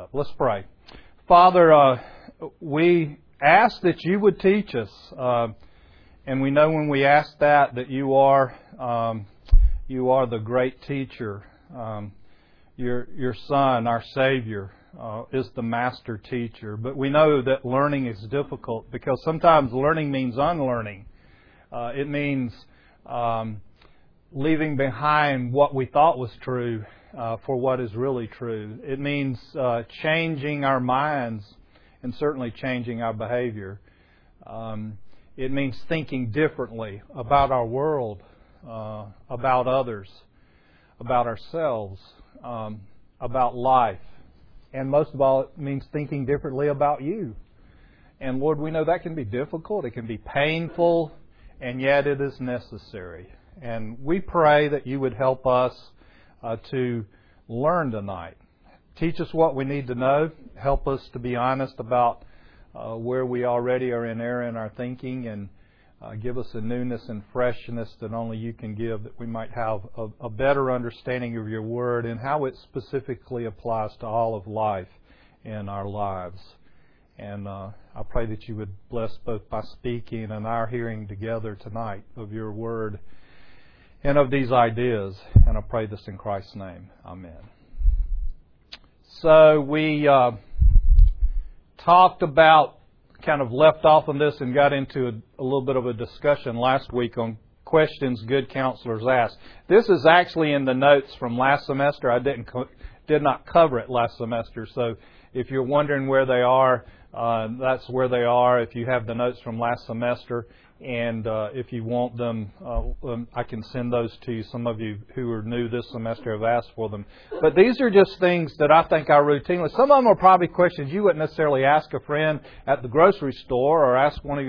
up. Let's pray. Father, we ask that you would teach us, and we know when we ask that you are the great teacher. Your Son, our Savior, is the master teacher. But we know that learning is difficult because sometimes learning means unlearning. It means leaving behind what we thought was true for what is really true. It means changing our minds and certainly changing our behavior. It means thinking differently about our world, about others, about ourselves, about life. And most of all, it means thinking differently about you. And Lord, we know that can be difficult. It can be painful, and yet it is necessary. And we pray that you would help us to learn tonight. Teach us what we need to know. Help us to be honest about where we already are in error in our thinking, and give us a newness and freshness that only you can give, that we might have a better understanding of your Word and how it specifically applies to all of life in our lives. And I pray that you would bless both my speaking and our hearing together tonight of your Word and of these ideas. And I pray this in Christ's name. Amen. So we talked about, kind of left off on this and got into a little bit of a discussion last week on questions good counselors ask. This is actually in the notes from last semester. I did not cover it last semester. So if you're wondering where they are, that's where they are. If you have the notes from last semester, and if you want them, I can send those to you. Some of you who are new this semester have asked for them. But these are just things that I think I routinely... Some of them are probably questions you wouldn't necessarily ask a friend at the grocery store or ask one of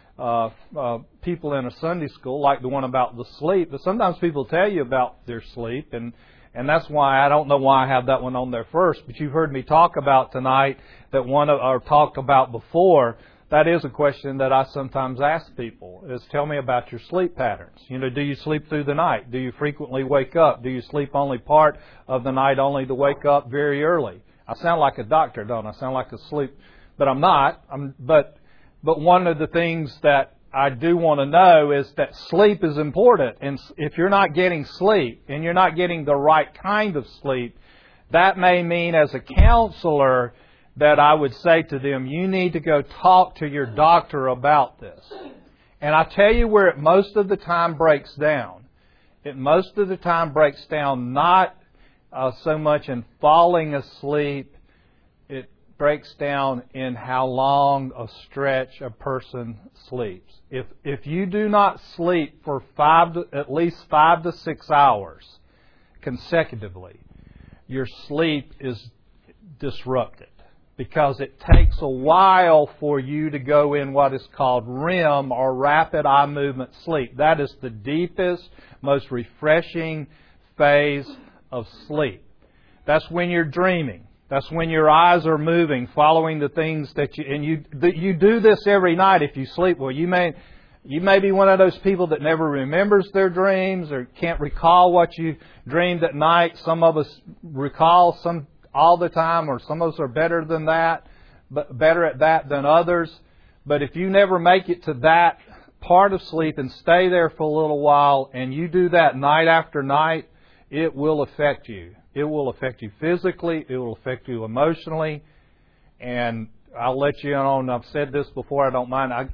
your people in a Sunday school, like the one about the sleep. But sometimes people tell you about their sleep, and that's why I don't know why I have that one on there first. But you've heard me talk about tonight that or talked about before. That is a question that I sometimes ask people, is tell me about your sleep patterns. Do you sleep through the night? Do you frequently wake up? Do you sleep only part of the night, only to wake up very early? I sound like a doctor, don't I? I sound like a sleep, but I'm not. But one of the things that I do want to know is that sleep is important. And if you're not getting sleep and you're not getting the right kind of sleep, that may mean as a counselor that I would say to them, you need to go talk to your doctor about this. And I tell you where it most of the time breaks down. It most of the time breaks down not so much in falling asleep. It breaks down in how long a stretch a person sleeps. If you do not sleep for at least 5 to 6 hours consecutively, your sleep is disrupted. Because it takes a while for you to go in what is called REM, or rapid eye movement sleep. That is the deepest, most refreshing phase of sleep. That's when you're dreaming. That's when your eyes are moving, following the things that you do this every night if you sleep well. You may be one of those people that never remembers their dreams or can't recall what you dreamed at night. Some of us recall some all the time, or some of us are better than that, but better at that than others. But if you never make it to that part of sleep and stay there for a little while, and you do that night after night, it will affect you. It will affect you physically. It will affect you emotionally. And I'll let you know, and I've said this before, I don't mind. I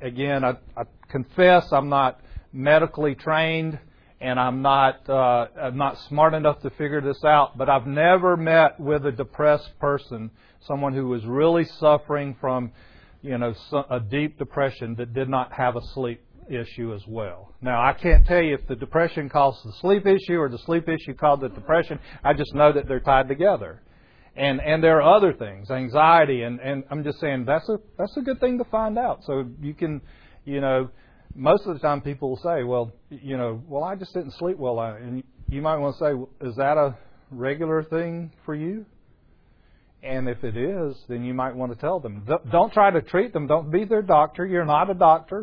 confess I'm not medically trained, and I'm not smart enough to figure this out, but I've never met with a depressed person, someone who was really suffering from, a deep depression that did not have a sleep issue as well. Now, I can't tell you if the depression caused the sleep issue or the sleep issue caused the depression. I just know that they're tied together. And there are other things, anxiety, and I'm just saying that's a good thing to find out. So you can, most of the time people will say, well, I just didn't sleep well. And you might want to say, is that a regular thing for you? And if it is, then you might want to tell them. Don't try to treat them. Don't be their doctor. You're not a doctor.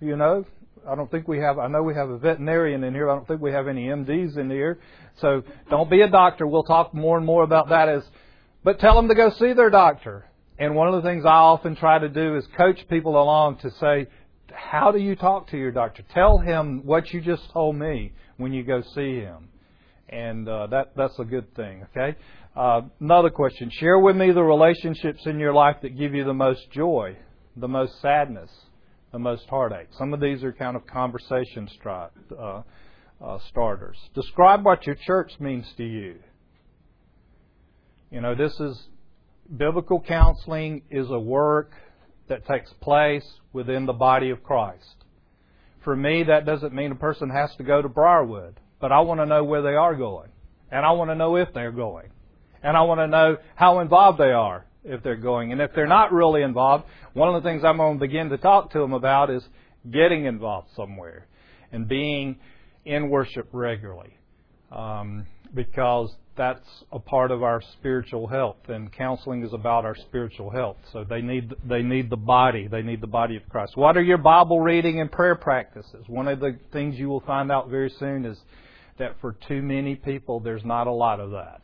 I don't think I know we have a veterinarian in here. I don't think we have any MDs in here. So don't be a doctor. We'll talk more and more about that as But tell them to go see their doctor. And one of the things I often try to do is coach people along to say, how do you talk to your doctor? Tell him what you just told me when you go see him. And that's a good thing, okay? Another question. Share with me the relationships in your life that give you the most joy, the most sadness, the most heartache. Some of these are kind of conversation starters. Describe what your church means to you. You know, biblical counseling is a work that takes place within the body of Christ. For me, that doesn't mean a person has to go to Briarwood, but I want to know where they are going. And I want to know if they're going. And I want to know how involved they are if they're going. And if they're not really involved, one of the things I'm going to begin to talk to them about is getting involved somewhere and being in worship regularly. Because that's a part of our spiritual health, and counseling is about our spiritual health. So they need the body. They need the body of Christ. What are your Bible reading and prayer practices? One of the things you will find out very soon is that for too many people, there's not a lot of that.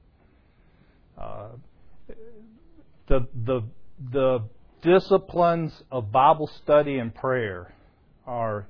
The disciplines of Bible study and prayer are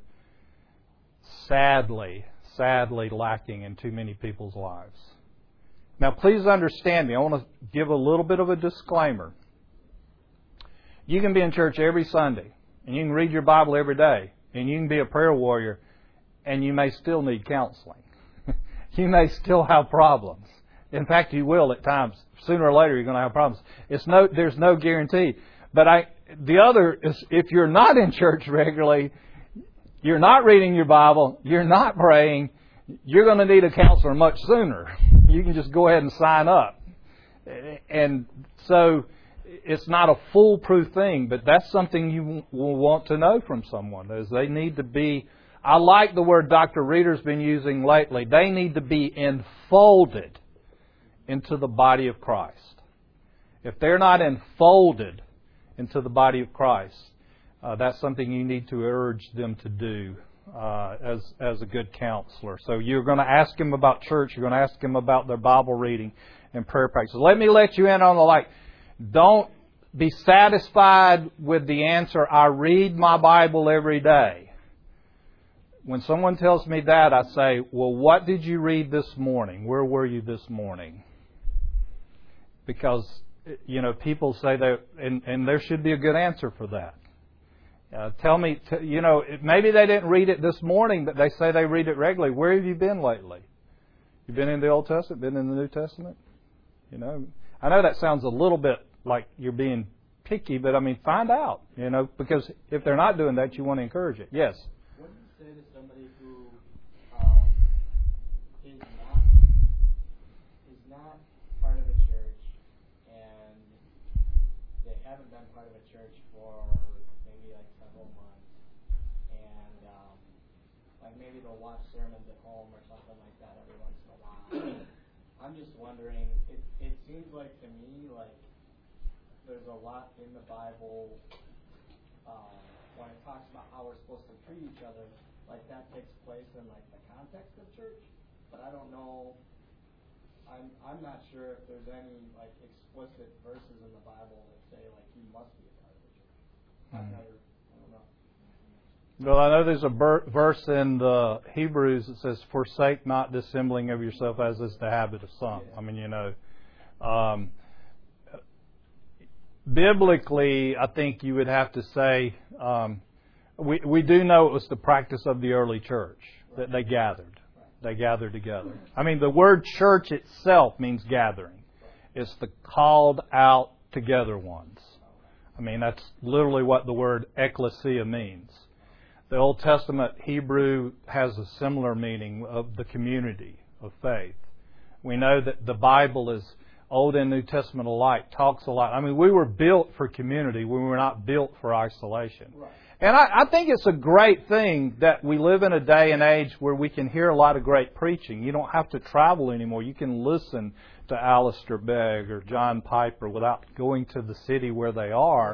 sadly lacking in too many people's lives. Now, please understand me. I want to give a little bit of a disclaimer. You can be in church every Sunday, and you can read your Bible every day, and you can be a prayer warrior, and you may still need counseling. You may still have problems. In fact, you will at times. Sooner or later, you're going to have problems. There's no guarantee. But the other is, if you're not in church regularly, you're not reading your Bible, you're not praying, you're going to need a counselor much sooner. You can just go ahead and sign up. And so it's not a foolproof thing, but that's something you will want to know from someone, is they need to be, I like the word Dr. Reeder's been using lately, they need to be enfolded into the body of Christ. If they're not enfolded into the body of Christ, that's something you need to urge them to do as a good counselor. So you're going to ask them about church. You're going to ask them about their Bible reading and prayer practice. Let me let you in on the light. Don't be satisfied with the answer, I read my Bible every day. When someone tells me that, I say, well, what did you read this morning? Where were you this morning? Because, you know, people say that, and there should be a good answer for that. Tell me, maybe they didn't read it this morning, but they say they read it regularly. Where have you been lately? You been in the Old Testament? Been in the New Testament? You know, I know that sounds a little bit like you're being picky, but I mean, find out, because if they're not doing that, you want to encourage it. Yes? What do you say to somebody who is not part of a church, and they haven't been part of a church for maybe like several months, and like maybe they'll watch sermons at home or something like that every once in a while. I'm just wondering, it seems like to me like there's a lot in the Bible when it talks about how we're supposed to treat each other, like that takes place in like the context of church, but I don't know. I'm not sure if there's any like explicit verses in the Bible that say like you must be a part of the church. I don't know. Well, I know there's a verse in the Hebrews that says, "Forsake not dissembling of yourself, as is the habit of some." Yeah. I mean, biblically, I think you would have to say, we do know it was the practice of the early church that they gathered. They gathered together. I mean, the word church itself means gathering. It's the called out together ones. I mean, that's literally what the word ecclesia means. The Old Testament Hebrew has a similar meaning of the community of faith. We know that the Bible is Old and New Testament alike, talks a lot. I mean, we were built for community. We were not built for isolation. Right. And I think it's a great thing that we live in a day and age where we can hear a lot of great preaching. You don't have to travel anymore. You can listen to Alistair Begg or John Piper without going to the city where they are,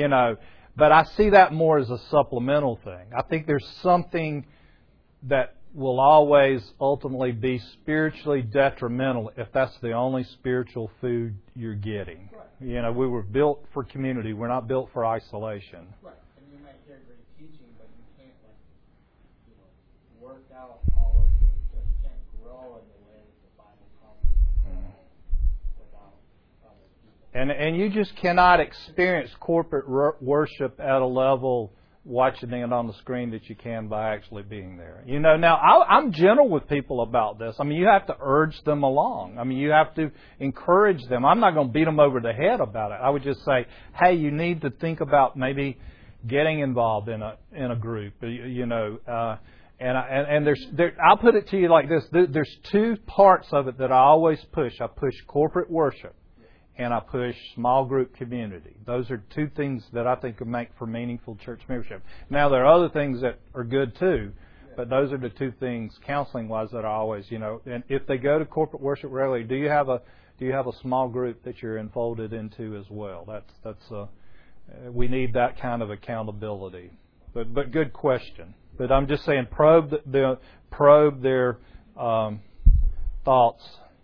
But I see that more as a supplemental thing. I think there's something that will always ultimately be spiritually detrimental if that's the only spiritual food you're getting. Right. You know, we were built for community. We're not built for isolation. Right. And you might hear great teaching, but you can't, work out all of it. So you can't grow in the way the Bible calls us to grow without other people. And you just cannot experience corporate worship at a level watching it on the screen that you can by actually being there. You know, now I'm gentle with people about this. I mean, you have to urge them along. I mean, you have to encourage them. I'm not going to beat them over the head about it. I would just say, hey, you need to think about maybe getting involved in a group. You know, and I'll put it to you like this: there's two parts of it that I always push. I push corporate worship, and I push small group community. Those are two things that I think would make for meaningful church membership. Now, there are other things that are good too, but those are the two things, counseling-wise, that I always, you know. And if they go to corporate worship regularly, do you have a small group that you're enfolded into as well? We need that kind of accountability. But good question. But I'm just saying, probe their thoughts.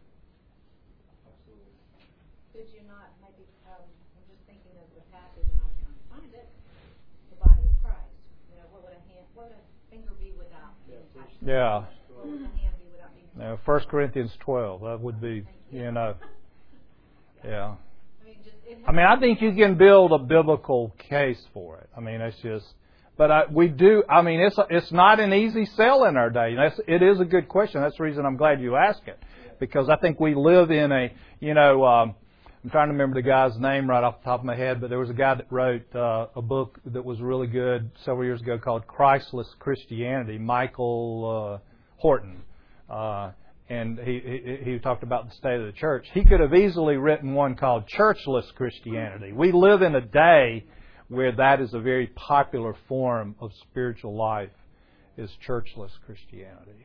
Yeah. 1 Corinthians 12. That would be, you know. Yeah. I mean, I think you can build a biblical case for it. I mean, it's just. But we do. I mean, it's not an easy sell in our day. It is a good question. That's the reason I'm glad you asked it, because I think we live in a. You know, I'm trying to remember the guy's name right off the top of my head, but there was a guy that wrote a book that was really good several years ago called Christless Christianity, Michael Horton. And he talked about the state of the church. He could have easily written one called Churchless Christianity. We live in a day where that is a very popular form of spiritual life, is churchless Christianity.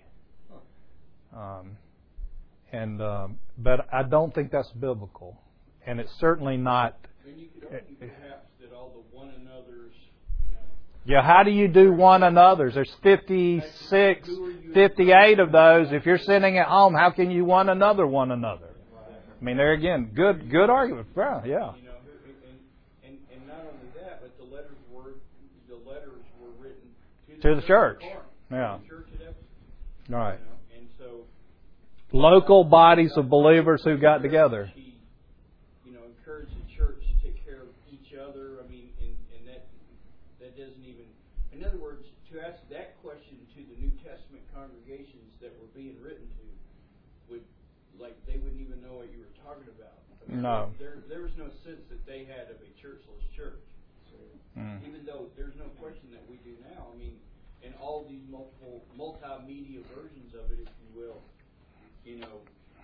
But I don't think that's biblical. And it's certainly not. And you could argue perhaps that all the one another's. Yeah, how do you do one another's? There's 56, 58 of those. If you're sitting at home, how can you one another? I mean, there again, good argument. Yeah. You know, and not only that, but the letters were written to the church. Yeah. The church at Ephesus. Right. You know? And so local bodies of believers who got together. Encourage the church to take care of each other. I mean, and that doesn't even. In other words, to ask that question to the New Testament congregations that were being written to, they wouldn't even know what you were talking about. I mean, no. There was no sense that they had of a churchless church. Even though there's no question that we do now. I mean, in all these multimedia versions of it, if you will, you know,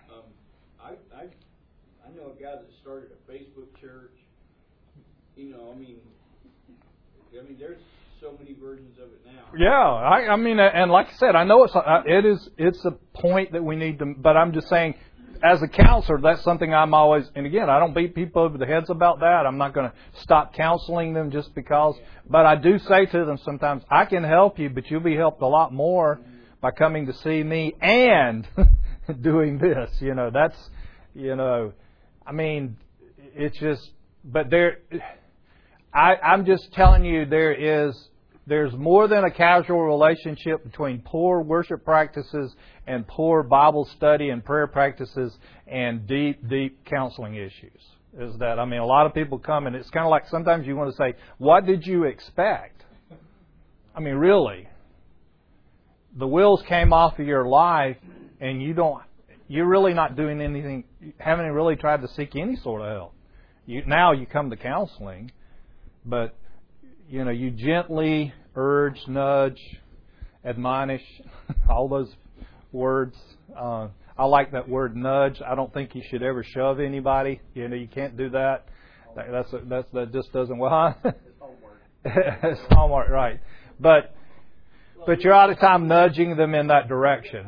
I know a guy that started a Facebook church. You know, I mean, there's so many versions of it now. Yeah, I mean, and like I said, I know it's a point that we need to. But I'm just saying, as a counselor, that's something I'm always. And again, I don't beat people over the heads about that. I'm not going to stop counseling them just because. But I do say to them sometimes, I can help you, but you'll be helped a lot more by coming to see me and doing this. You know, that's. You know. I mean, it's just, but I'm just telling you, there's more than a casual relationship between poor worship practices and poor Bible study and prayer practices and deep counseling issues. Is that, I mean, a lot of people come and it's kind of like sometimes you want to say, what did you expect? I mean, really, the wheels came off of your life and you're really not doing anything, haven't really tried to seek any sort of help. Now you come to counseling, but, you know, you gently urge, nudge, admonish, all those words. I like that word nudge. I don't think you should ever shove anybody. You know, you can't do that. That just doesn't, well, huh? It's homework, right. But you're out of time nudging them in that direction.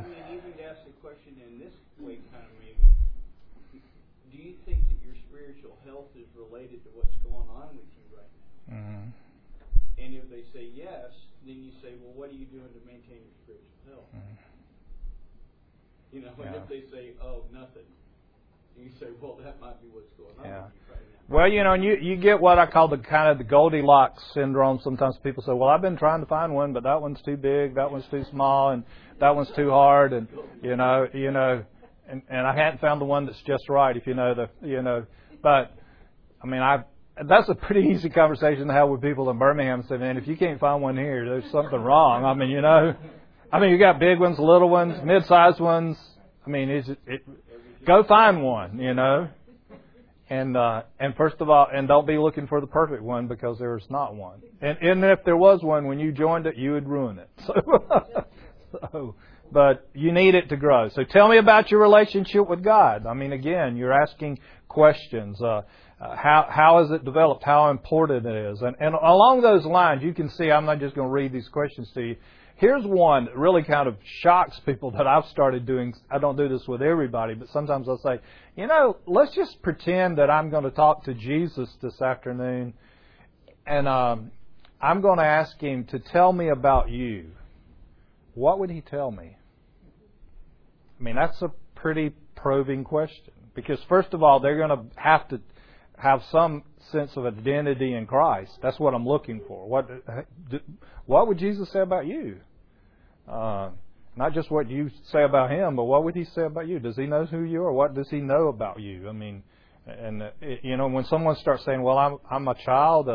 And if they say yes, then you say, well, what are you doing to maintain your spiritual health? Mm-hmm. You know, and if they say, oh, nothing, you say, well, that might be what's going on. Yeah. Right now. Well, you know, and you get what I call the kind of the Goldilocks syndrome. Sometimes people say, well, I've been trying to find one, but that one's too big, that one's too small, and that one's too hard, and you know, and I hadn't found the one that's just right, if you know. But I mean, that's a pretty easy conversation to have with people in Birmingham. Say, man, if you can't find one here, there's something wrong. I mean, you got big ones, little ones, mid-sized ones. I mean, go find one, And first of all, and don't be looking for the perfect one, because there is not one. And if there was one, when you joined it, you would ruin it. But you need it to grow. So tell me about your relationship with God. I mean, again, you're asking questions. How is it developed? How important it is? And along those lines, you can see, I'm not just going to read these questions to you. Here's one that really kind of shocks people that I've started doing. I don't do this with everybody, but sometimes I'll say, let's just pretend that I'm going to talk to Jesus this afternoon, and I'm going to ask Him to tell me about you. What would He tell me? I mean, that's a pretty probing question, because first of all, they're going to have some sense of identity in Christ. That's what I'm looking for. What would Jesus say about you? Not just what you say about Him, but what would He say about you? Does He know who you are? What does He know about you? I mean, and when someone starts saying, "Well, I'm a child,"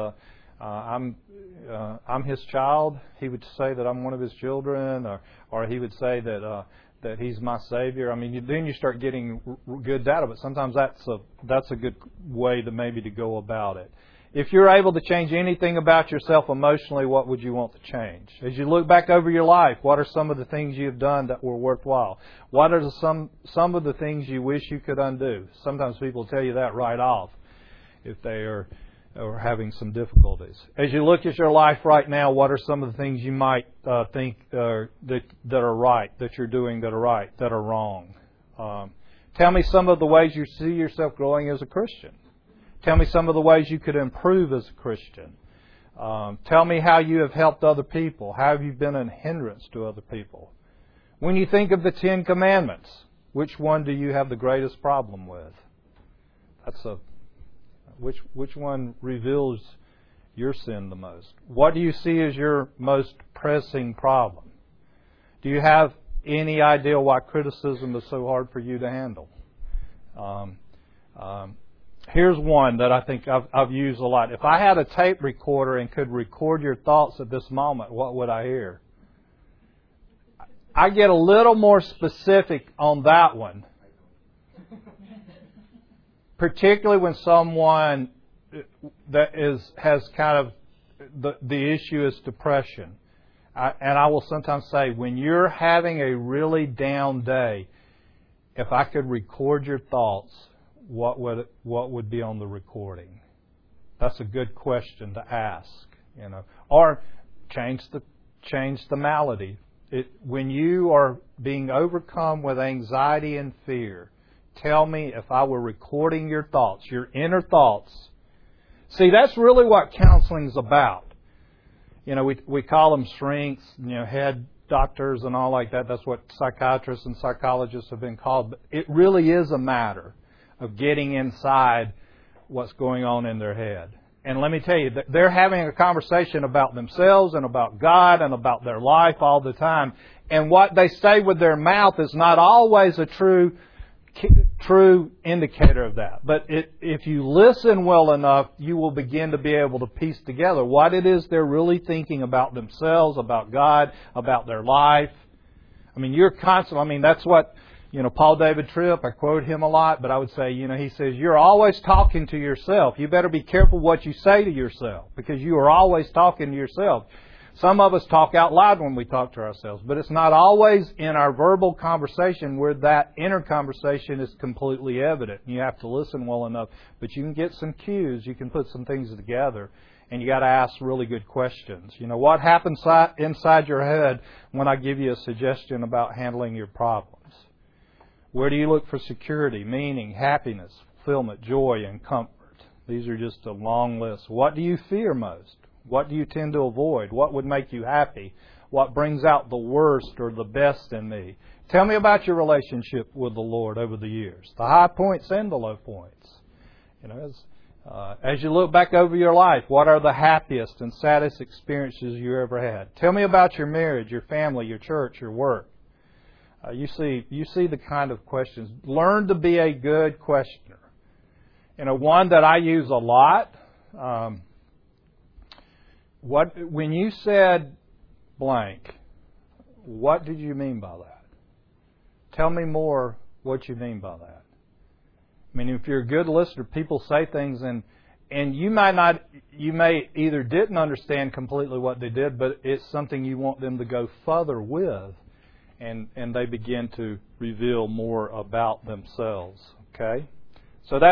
I'm His child, He would say that I'm one of His children, or He would say that He's my Savior. I mean, then you start getting good data, but sometimes that's a good way to go about it. If you're able to change anything about yourself emotionally, what would you want to change? As you look back over your life, what are some of the things you've done that were worthwhile? What are some of the things you wish you could undo? Sometimes people tell you that right off if they are having some difficulties. As you look at your life right now, what are some of the things you might think that are right, that you're doing that are right, that are wrong? Tell me some of the ways you see yourself growing as a Christian. Tell me some of the ways you could improve as a Christian. Tell me how you have helped other people. How have you been a hindrance to other people? When you think of the 10 Commandments, which one do you have the greatest problem with? Which one reveals your sin the most? What do you see as your most pressing problem? Do you have any idea why criticism is so hard for you to handle? Here's one that I think I've used a lot. If I had a tape recorder and could record your thoughts at this moment, what would I hear? I get a little more specific on that one. Particularly when someone that has kind of the issue is depression. And I will sometimes say, when you're having a really down day, if I could record your thoughts, what would be on the recording? That's a good question to ask, Or change the malady. When you are being overcome with anxiety and fear, tell me if I were recording your thoughts, your inner thoughts. See, that's really what counseling is about. We call them shrinks, head doctors and all like that. That's what psychiatrists and psychologists have been called. But it really is a matter of getting inside what's going on in their head. And let me tell you, they're having a conversation about themselves and about God and about their life all the time. And what they say with their mouth is not always a true indicator of that. But if you listen well enough, you will begin to be able to piece together what it is they're really thinking about themselves, about God, about their life. I mean, that's what, Paul David Tripp, I quote him a lot, but I would say, he says, you're always talking to yourself. You better be careful what you say to yourself, because you are always talking to yourself. Some of us talk out loud when we talk to ourselves, but it's not always in our verbal conversation where that inner conversation is completely evident. You have to listen well enough, but you can get some cues. You can put some things together, and you got to ask really good questions. What happens inside your head when I give you a suggestion about handling your problems? Where do you look for security, meaning, happiness, fulfillment, joy, and comfort? These are just a long list. What do you fear most? What do you tend to avoid? What would make you happy? What brings out the worst or the best in me? Tell me about your relationship with the Lord over the years, the high points and the low points. As you look back over your life, what are the happiest and saddest experiences you ever had? Tell me about your marriage, your family, your church, your work. You see the kind of questions. Learn to be a good questioner. One that I use a lot. When you said blank, what did you mean by that? Tell me more what you mean by that. I mean, if you're a good listener, people say things and you may either didn't understand completely what they did, but it's something you want them to go further with, and they begin to reveal more about themselves. Okay? So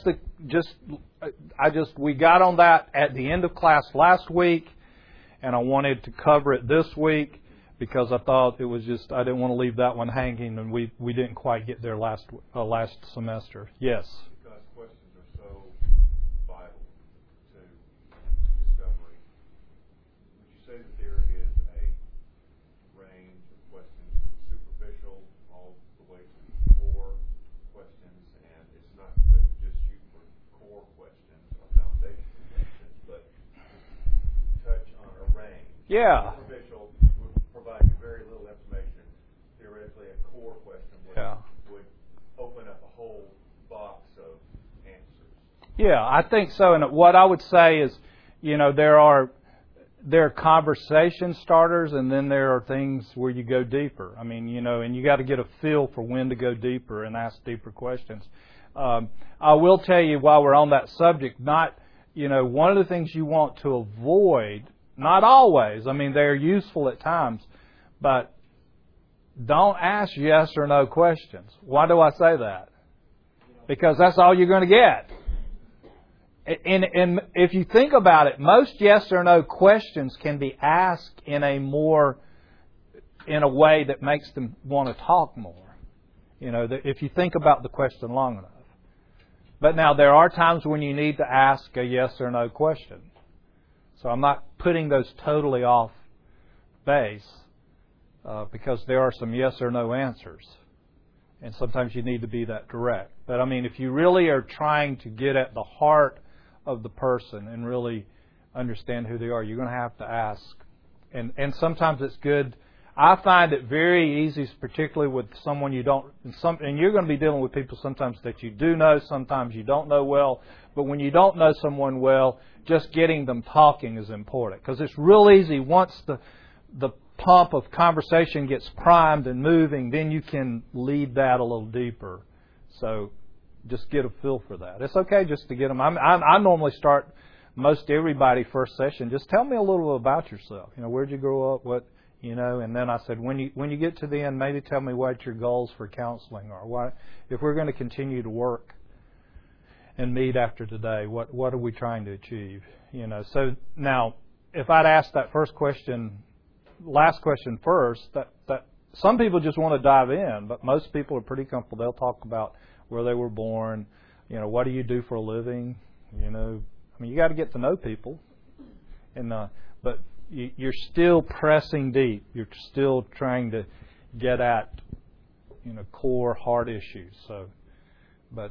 we got on that at the end of class last week, and I wanted to cover it this week because I thought it was I didn't want to leave that one hanging, and we didn't quite get there last semester. Yes. Because questions are so vital to discovery. Would you say that there is a range of questions from superficial all the way to core questions, and it's not good to just shoot for core questions or foundational questions, but touch on a range? Yeah. Superficial would provide you very little information. Theoretically, a core question would open up a whole box of answers. Yeah, I think so. And what I would say is, there are conversation starters, and then there are things where you go deeper. I mean, and you got to get a feel for when to go deeper and ask deeper questions. I will tell you, while we're on that subject, one of the things you want to avoid, not always, I mean, they're useful at times, but don't ask yes or no questions. Why do I say that? Because that's all you're going to get. And if you think about it, most yes or no questions can be asked in a way that makes them want to talk more. If you think about the question long enough. But now there are times when you need to ask a yes or no question. So I'm not putting those totally off base because there are some yes or no answers. And sometimes you need to be that direct. But I mean, if you really are trying to get at the heart of the person and really understand who they are, you're going to have to ask. And sometimes it's good. I find it very easy, particularly with someone you don't, and you're going to be dealing with people sometimes that you do know, sometimes you don't know well. But when you don't know someone well, just getting them talking is important. Because it's real easy once the pump of conversation gets primed and moving, then you can lead that a little deeper. So just get a feel for that. It's okay just to get them. I normally start most everybody first session. Just tell me a little about yourself. Where'd you grow up? What, and then I said, when you get to the end, maybe tell me what your goals for counseling are. Why, if we're going to continue to work and meet after today, what are we trying to achieve? So now, if I'd asked that last question first, that some people just want to dive in, but most people are pretty comfortable. They'll talk about where they were born, what do you do for a living, you got to get to know people, but you're still pressing deep. You're still trying to get at, core heart issues. So, but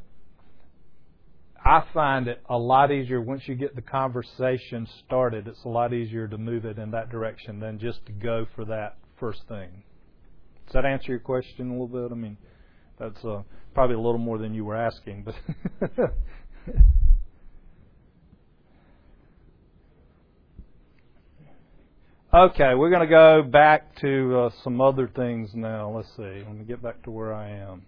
I find it a lot easier once you get the conversation started. It's a lot easier to move it in that direction than just to go for that first thing. Does that answer your question a little bit? I mean, that's probably a little more than you were asking, but. Okay, we're going to go back to some other things now. Let's see. Let me get back to where I am.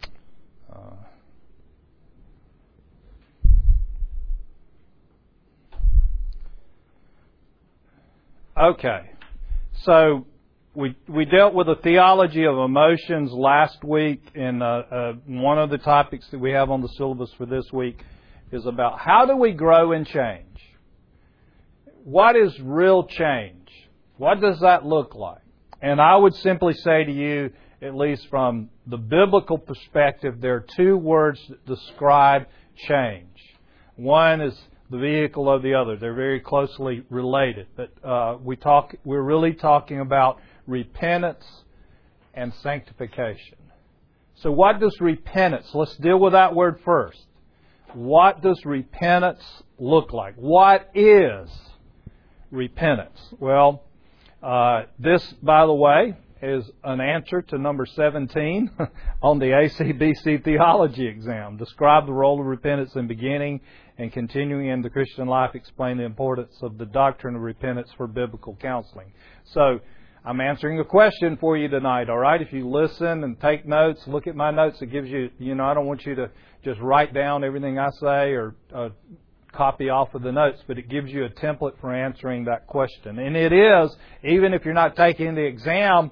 Okay, so we dealt with the theology of emotions last week, and one of the topics that we have on the syllabus for this week is about how do we grow and change? What is real change? What does that look like? And I would simply say to you, at least from the biblical perspective, there are two words that describe change. One is the vehicle of the other. They're very closely related. But we're really talking about repentance and sanctification. So what does repentance, let's deal with that word first. What does repentance look like? What is repentance? Well, this, by the way, is an answer to number 17 on the ACBC theology exam. Describe the role of repentance in beginning and continuing in the Christian life. Explain the importance of the doctrine of repentance for biblical counseling. So, I'm answering a question for you tonight, all right? If you listen and take notes, look at my notes. It gives you, I don't want you to just write down everything I say or copy off of the notes, but it gives you a template for answering that question. And it is, even if you're not taking the exam,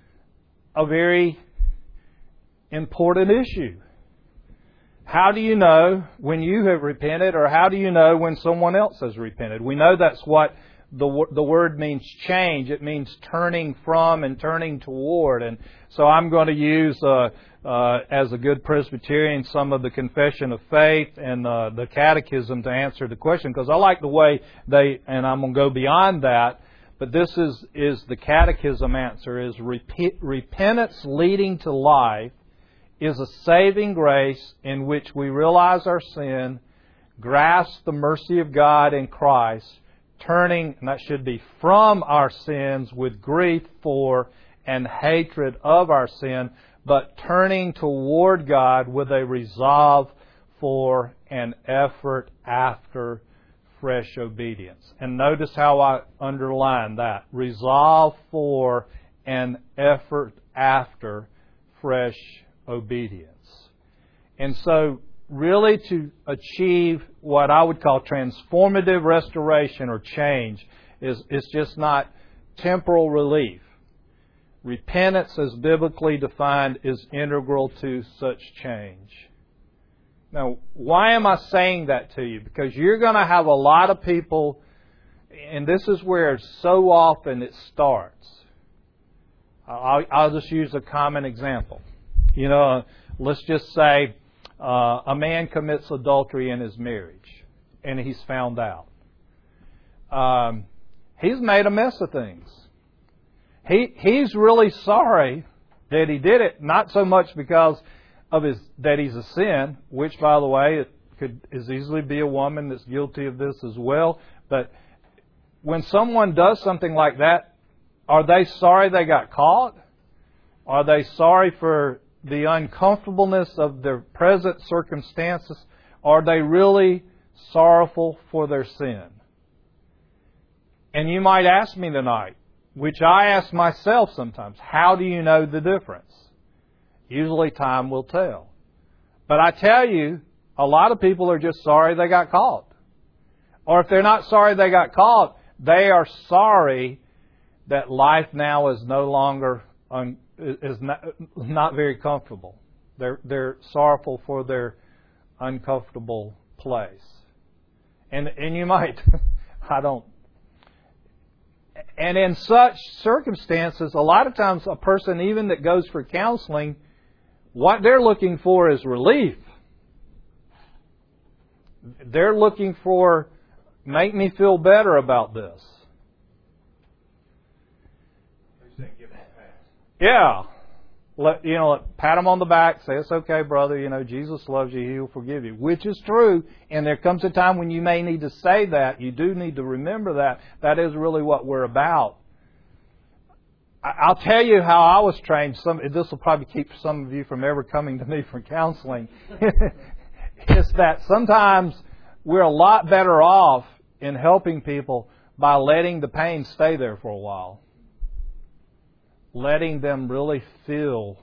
a very important issue. How do you know when you have repented, or how do you know when someone else has repented? We know that's what the word means change. It means turning from and turning toward. And so I'm going to use, as a good Presbyterian, some of the Confession of Faith and the Catechism to answer the question, because I like the way and I'm going to go beyond that, but this is the Catechism answer, is repentance leading to life is a saving grace in which we realize our sin, grasp the mercy of God in Christ, turning, and that should be from our sins with grief for and hatred of our sin, but turning toward God with a resolve for an effort after fresh obedience. And notice how I underline that. Resolve for an effort after fresh obedience. And so, really to achieve what I would call transformative restoration or change is just not temporal relief. Repentance, as biblically defined, is integral to such change. Now, why am I saying that to you? Because you're going to have a lot of people, and this is where so often it starts. I'll just use a common example. Let's just say a man commits adultery in his marriage, and he's found out. He's made a mess of things. He's really sorry that he did it, not so much because of that he's a sin, which, by the way, it could as easily be a woman that's guilty of this as well. But when someone does something like that, are they sorry they got caught? Are they sorry for the uncomfortableness of their present circumstances? Are they really sorrowful for their sin? And you might ask me tonight, which I ask myself sometimes, how do you know the difference? Usually time will tell. But I tell you, a lot of people are just sorry they got caught. Or if they're not sorry they got caught, they are sorry that life now is no longer is not very comfortable. They're sorrowful for their uncomfortable place. And you might, and in such circumstances, a lot of times a person even that goes for counseling, what they're looking for is relief. They're looking for, make me feel better about this. Yeah. Pat them on the back, say, it's okay, brother, Jesus loves you, He'll forgive you. Which is true, and there comes a time when you may need to say that. You do need to remember that. That is really what we're about. I'll tell you how I was trained. This will probably keep some of you from ever coming to me for counseling. Is that sometimes we're a lot better off in helping people by letting the pain stay there for a while. Letting them really feel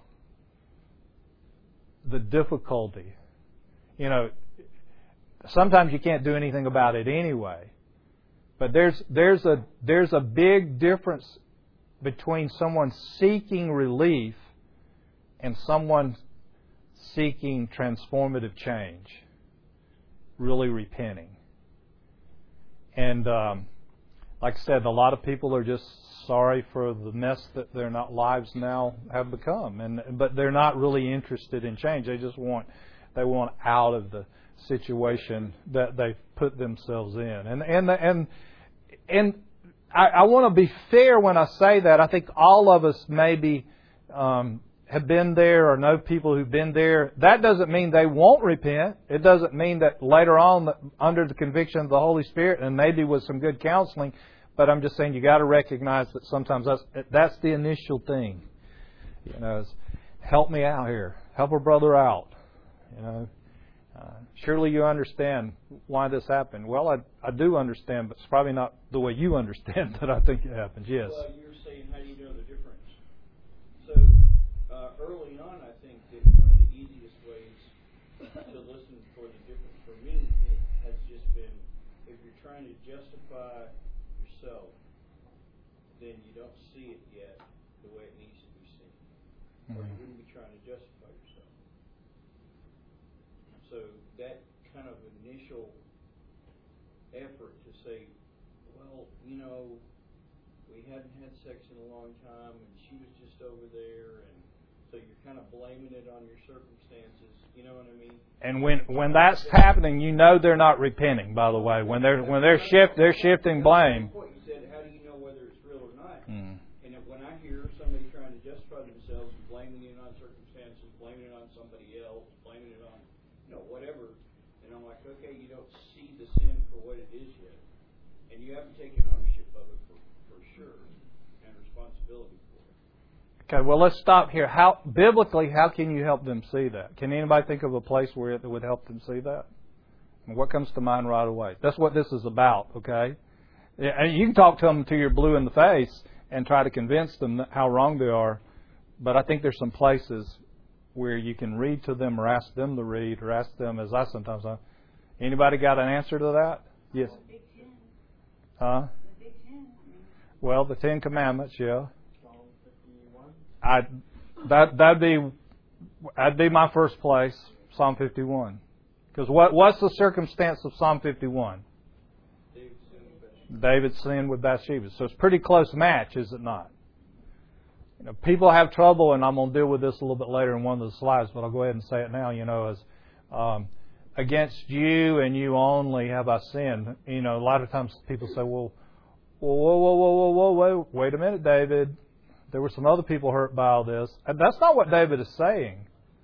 the difficulty. Sometimes you can't do anything about it anyway. But there's a big difference between someone seeking relief and someone seeking transformative change, really repenting. And like I said, a lot of people are just sorry for the mess that their lives now have become, but they're not really interested in change. They want out of the situation that they've put themselves in. And I want to be fair when I say that. I think all of us maybe have been there or know people who've been there. That doesn't mean they won't repent. It doesn't mean that later on, under the conviction of the Holy Spirit and maybe with some good counseling, but I'm just saying you got to recognize that sometimes that's the initial thing. You know, is help me out here. Help a brother out. You know, surely you understand why this happened. Well, I do understand, but it's probably not the way you understand that I think it happens. Yes. Well, you're saying, how do you know the difference? So, early on, I think that one of the easiest ways to listen for the difference for me has just been, if you're trying to justify yourself, then you don't see it yet the way it needs to be seen. Or you wouldn't be trying to justify yourself. So that kind of initial effort to say, well, you know, we hadn't had sex in a long time and she was just over there, and so you're kind of blaming it on your circumstances, you know what I mean? And when that's happening, you know they're not repenting, by the way. When they're shifting blame. What you said, how do you know whether it's real or not? And when I hear somebody trying to justify themselves and blaming it on circumstances, blaming it on somebody else, blaming it on, you know, whatever, and I'm like, okay, you don't see the sin for what it is yet. And you haven't taken ownership of it for sure, and responsibility for it. Okay, well, let's stop here. Biblically, how can you help them see that? Can anybody think of a place where it would help them see that? And what comes to mind right away? That's what this is about, okay? And you can talk to them till you're blue in the face and try to convince them how wrong they are, but I think there's some places where you can read to them or ask them to read or ask them, as I sometimes do. Anybody got an answer to that? Yes. Huh? Well, the Ten Commandments, yeah. That'd be my first place, Psalm 51. Because what's the circumstance of Psalm 51? David sinned with Bathsheba. So it's a pretty close match, is it not? You know, people have trouble, and I'm going to deal with this a little bit later in one of the slides, but I'll go ahead and say it now. You know, as against you and you only have I sinned. You know, a lot of times people say, "Well, whoa, wait a minute, David. There were some other people hurt by all this." And that's not what David is saying.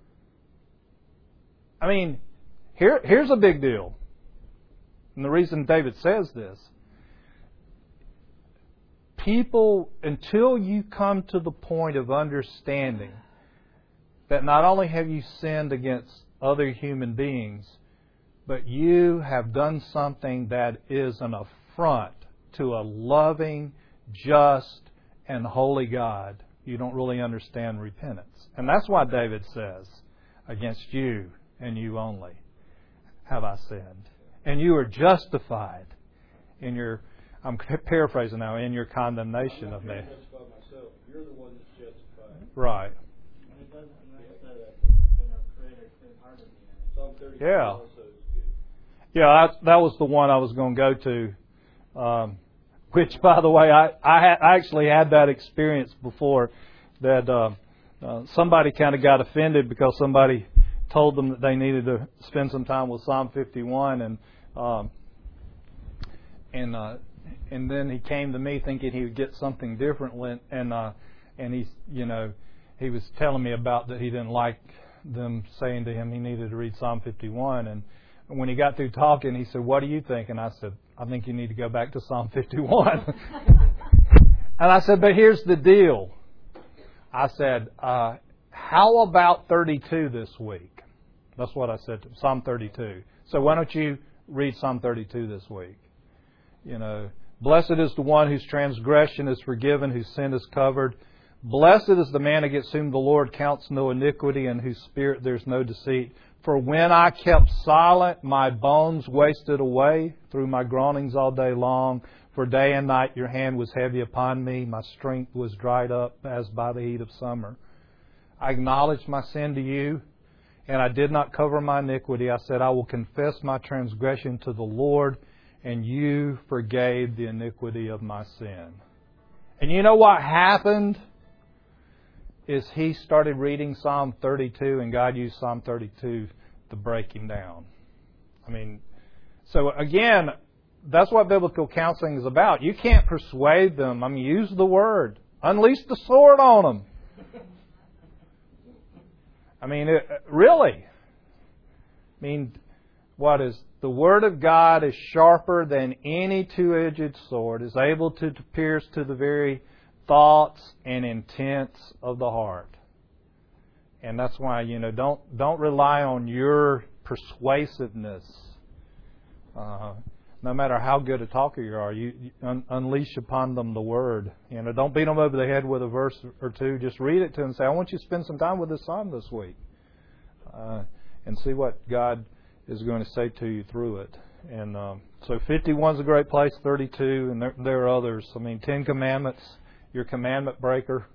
I mean, here's a big deal. And the reason David says this. People, until you come to the point of understanding that not only have you sinned against other human beings, but you have done something that is an affront to a loving, just, and holy God, you don't really understand repentance. And that's why David says, against you and you only have I sinned. And you are justified in your, I'm paraphrasing now, in your condemnation of me. I'm not justify myself. You're the one that's justified. Right. And it doesn't create a clean heart in the end. Psalm 30 Yeah. also is good. Yeah, that was the one I was going to go to. Which, by the way, I actually had that experience before, that somebody kind of got offended because somebody told them that they needed to spend some time with Psalm 51, and then he came to me thinking he would get something different, and he's, you know, he was telling me about that he didn't like them saying to him he needed to read Psalm 51, and when he got through talking, he said, "What do you think?" And I said, "I think you need to go back to Psalm 51." And I said, "But here's the deal." I said, "How about 32 this week?" That's what I said to him, Psalm 32. So why don't you read Psalm 32 this week? You know, blessed is the one whose transgression is forgiven, whose sin is covered. Blessed is the man against whom the Lord counts no iniquity, and whose spirit there's no deceit. For when I kept silent, my bones wasted away through my groanings all day long. For day and night your hand was heavy upon me. My strength was dried up as by the heat of summer. I acknowledged my sin to you, and I did not cover my iniquity. I said, I will confess my transgression to the Lord, and you forgave the iniquity of my sin. And you know what happened? Is he started reading Psalm 32, and God used Psalm 32 to break him down. I mean, so again, that's what biblical counseling is about. You can't persuade them. I mean, use the Word. Unleash the sword on them. I mean, really. I mean, what is the Word of God is sharper than any two-edged sword, is able to pierce to the very thoughts and intents of the heart. And that's why, don't rely on your persuasiveness. No matter how good a talker you are, you unleash upon them the Word. Don't beat them over the head with a verse or two. Just read it to them and say, I want you to spend some time with this psalm this week. And see what God is going to say to you through it. And so 51 is a great place, 32, and there are others. I mean, 10 Commandments, your commandment breaker.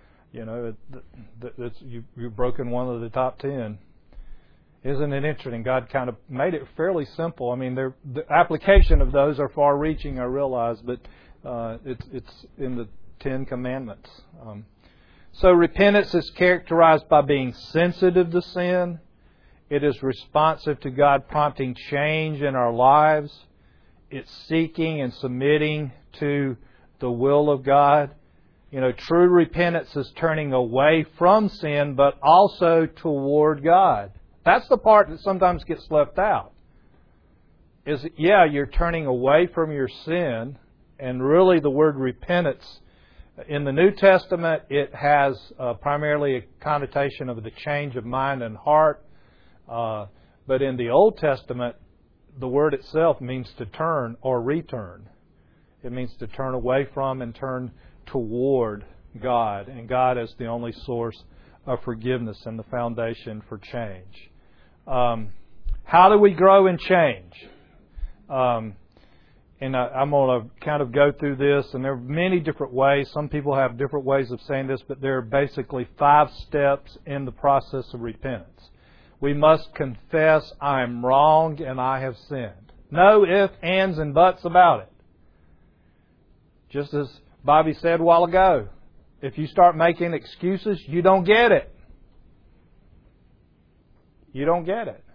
You've broken one of the top 10. Isn't it interesting? God kind of made it fairly simple. I mean, the application of those are far-reaching, I realize, but it's in the 10 Commandments. So repentance is characterized by being sensitive to sin. It is responsive to God prompting change in our lives. It's seeking and submitting to the will of God. True repentance is turning away from sin, but also toward God. That's the part that sometimes gets left out. You're turning away from your sin, and really the word repentance, in the New Testament, it has primarily a connotation of the change of mind and heart. But in the Old Testament, the word itself means to turn or return. It means to turn away from and turn toward God. And God is the only source of forgiveness and the foundation for change. How do we grow and change? And I'm going to kind of go through this, and there are many different ways. Some people have different ways of saying this, but there are basically 5 steps in the process of repentance. We must confess, I am wrong and I have sinned. No ifs, ands, and buts about it. Just as Bobby said a while ago, if you start making excuses, you don't get it. You don't get it.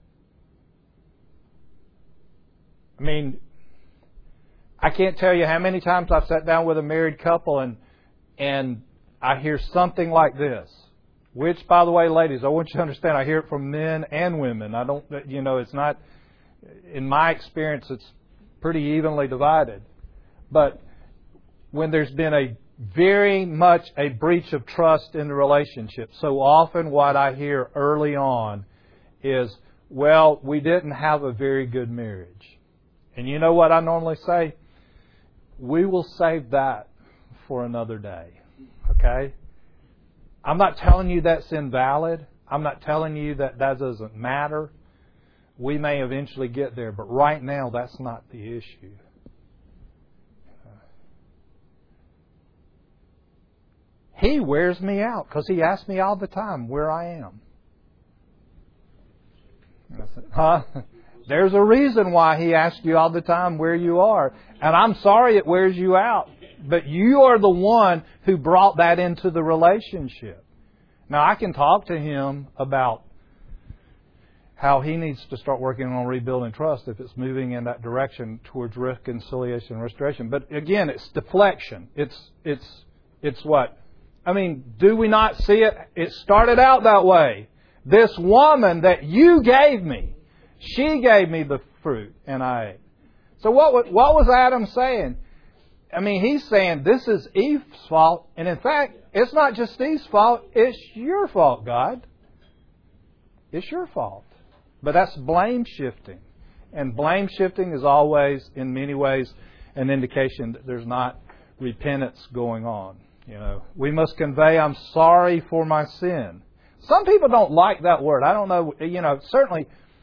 I mean, I can't tell you how many times I've sat down with a married couple and I hear something like this. Which, by the way, ladies, I want you to understand, I hear it from men and women. I don't, it's not, in my experience, it's pretty evenly divided. But when there's been very much a breach of trust in the relationship, so often what I hear early on is, well, we didn't have a very good marriage. And you know what I normally say? We will save that for another day. Okay? I'm not telling you that's invalid. I'm not telling you that doesn't matter. We may eventually get there, but right now that's not the issue. He wears me out because he asks me all the time where I am. I said, There's a reason why he asks you all the time where you are. And I'm sorry it wears you out. But you are the one who brought that into the relationship. Now, I can talk to him about how he needs to start working on rebuilding trust if it's moving in that direction towards reconciliation and restoration. But again, it's deflection. It's what? I mean, do we not see it? It started out that way. This woman that you gave me, she gave me the fruit and I ate. So what was Adam saying? I mean, he's saying this is Eve's fault. And in fact, it's not just Eve's fault. It's your fault, God. It's your fault. But that's blame shifting. And blame shifting is always, in many ways, an indication that there's not repentance going on. We must convey, I'm sorry for my sin. Some people don't like that word. I don't know. Certainly,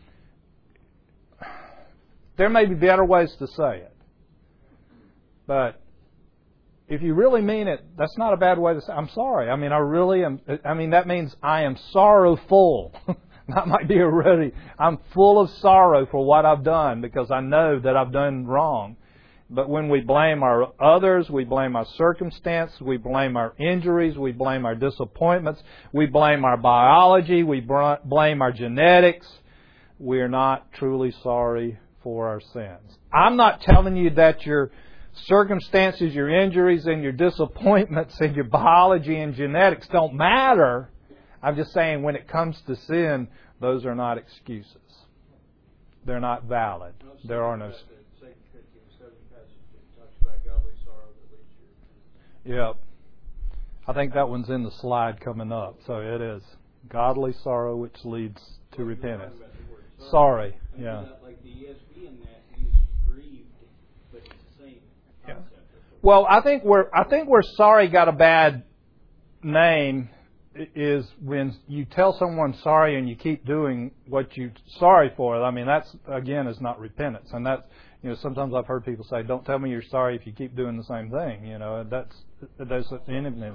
there may be better ways to say it. But if you really mean it, that's not a bad way to say, I'm sorry. I mean, I really am. I mean, that means I am sorrowful. That might be I'm full of sorrow for what I've done because I know that I've done wrong. But when we blame our others, we blame our circumstance, we blame our injuries, we blame our disappointments, we blame our biology, we blame our genetics, we're not truly sorry for our sins. I'm not telling you that your circumstances, your injuries, and your disappointments, and your biology and genetics don't matter. I'm just saying when it comes to sin, those are not excuses. They're not valid. There are no. 2 Corinthians 7 passage that talks about godly sorrow that leads you to repentance. Yep. I think that one's in the slide coming up. So it is. Godly sorrow which leads to repentance. Sorry. Yeah. Like the ESV in that uses grieved, but it's the same concept. Well, I think where sorry got a bad name is when you tell someone sorry and you keep doing what you're sorry for. I mean, that's, again, is not repentance. And that's, sometimes I've heard people say, don't tell me you're sorry if you keep doing the same thing. That's the enemies.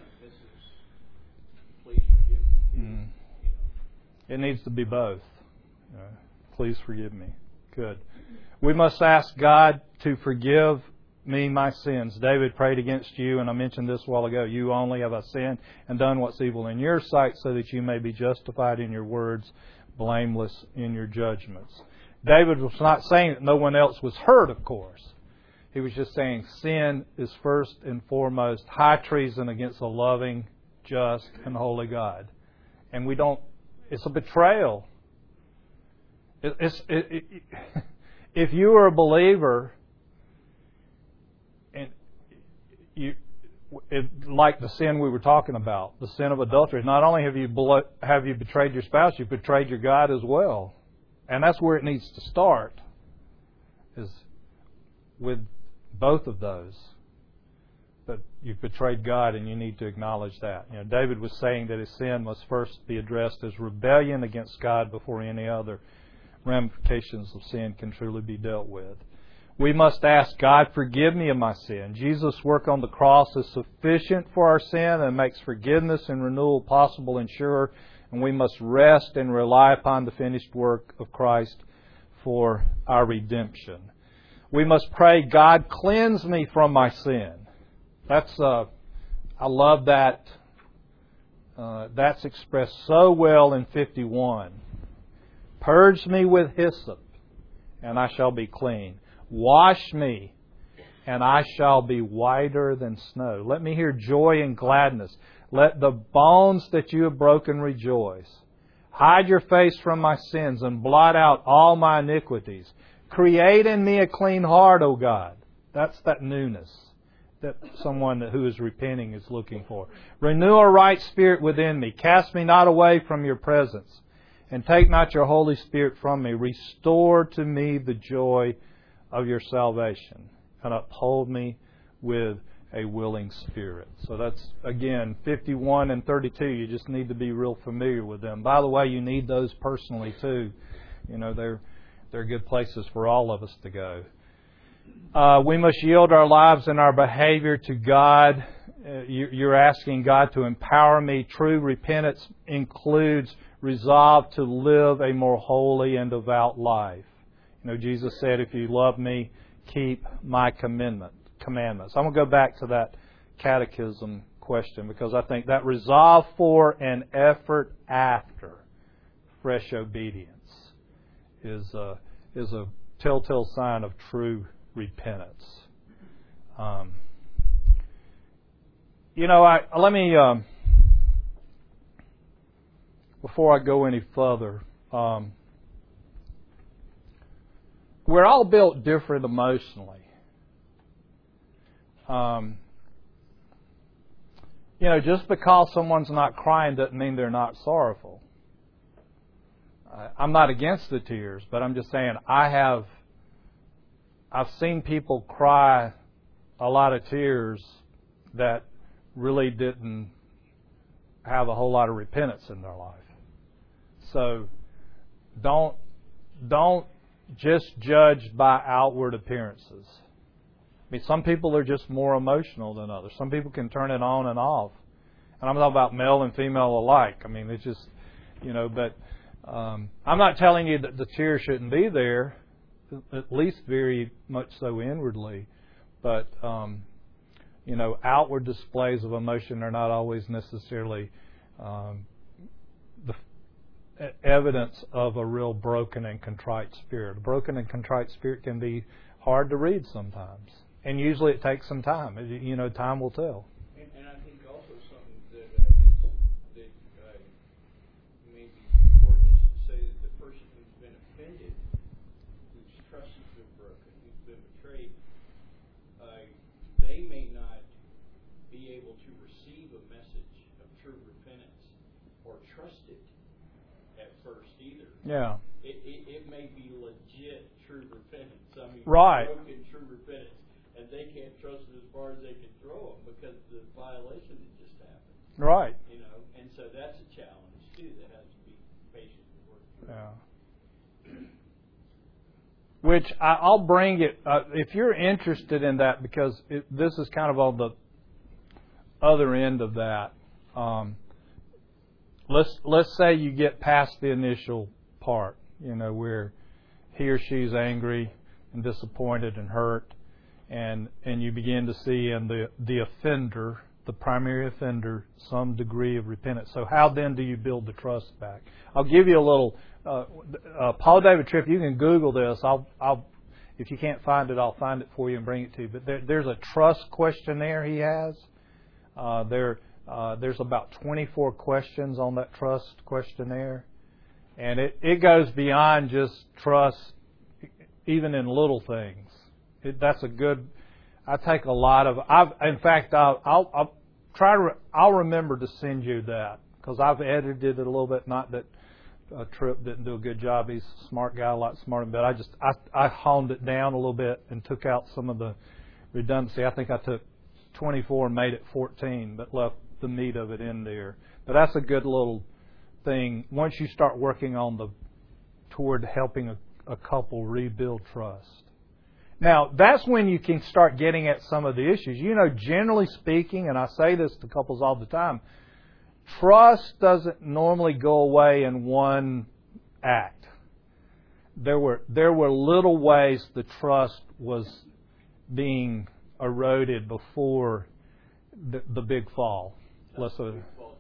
Please forgive me. It needs to be both. Please forgive me. Good. We must ask God to forgive me my sins. David prayed against you, and I mentioned this a while ago. You only have I sinned and done what's evil in your sight, so that you may be justified in your words, blameless in your judgments. David was not saying that no one else was hurt, of course. He was just saying sin is first and foremost high treason against a loving, just, and holy God. And it's a betrayal. If you are a believer, and like the sin we were talking about, the sin of adultery, not only have you betrayed your spouse, you've betrayed your God as well. And that's where it needs to start, is with both of those. But you've betrayed God, and you need to acknowledge that. David was saying that his sin must first be addressed as rebellion against God before any other ramifications of sin can truly be dealt with. We must ask, God, forgive me of my sin. Jesus' work on the cross is sufficient for our sin and makes forgiveness and renewal possible and sure. And we must rest and rely upon the finished work of Christ for our redemption. We must pray, God, cleanse me from my sin. I love that. That's expressed so well in 51. Purge me with hyssop, and I shall be clean. Wash me, and I shall be whiter than snow. Let me hear joy and gladness. Let the bones that you have broken rejoice. Hide your face from my sins and blot out all my iniquities. Create in me a clean heart, O God. That's that newness that someone who is repenting is looking for. Renew a right spirit within me. Cast me not away from your presence, and take not your Holy Spirit from me. Restore to me the joy of your salvation, and uphold me with a willing spirit. So that's, again, 51 and 32. You just need to be real familiar with them. By the way, you need those personally too. They're good places for all of us to go. We must yield our lives and our behavior to God. You're asking God to empower me. True repentance includes resolve to live a more holy and devout life. Jesus said, if you love me, keep my commandments. I'm going to go back to that catechism question, because I think that resolve for and effort after fresh obedience is a telltale sign of true repentance. Let me before I go any further, we're all built different emotionally. Just because someone's not crying doesn't mean they're not sorrowful. I'm not against the tears, but I'm just saying I've seen people cry a lot of tears that really didn't have a whole lot of repentance in their life. So don't just judge by outward appearances. I mean, some people are just more emotional than others. Some people can turn it on and off. And I'm talking about male and female alike. I mean, it's just, but I'm not telling you that the tears shouldn't be there, at least very much so inwardly. But, outward displays of emotion are not always necessarily evidence of a real broken and contrite spirit. A broken and contrite spirit can be hard to read sometimes, and usually it takes some time. Time will tell. And I think also something that may be important is to say that the person who's been offended, whose trust has been broken, who's been betrayed, they may not be able to receive a message of true repentance or trust it at first either. Yeah. It may be legit true repentance. I mean, right. Broken true repentance, and they can't trust it as far as they can throw them because of the violation that just happened. Right. And so that's a challenge too that has to be patiently worked through. Yeah. Which I'll bring it if you're interested in that, because this is kind of on the other end of that. Let's say you get past the initial part, where he or she's angry and disappointed and hurt, and you begin to see in the offender, the primary offender, some degree of repentance. So how then do you build the trust back? I'll give you a little. Paul David Tripp, you can Google this. I'll if you can't find it, I'll find it for you and bring it to you. But there's a trust questionnaire he has. There's about 24 questions on that trust questionnaire, and it goes beyond just trust, even in little things. That's a good. I take a lot of. In fact, I'll remember to send you that, because I've edited it a little bit. Not that Tripp didn't do a good job. He's a smart guy, a lot smarter. But I honed it down a little bit and took out some of the redundancy. I think I took 24 and made it 14, but left the meat of it in there. But that's a good little thing once you start working on toward helping a couple rebuild trust. Now, that's when you can start getting at some of the issues. Generally speaking, and I say this to couples all the time, trust doesn't normally go away in one act. There were little ways the trust was being eroded before the big fall. Let's say.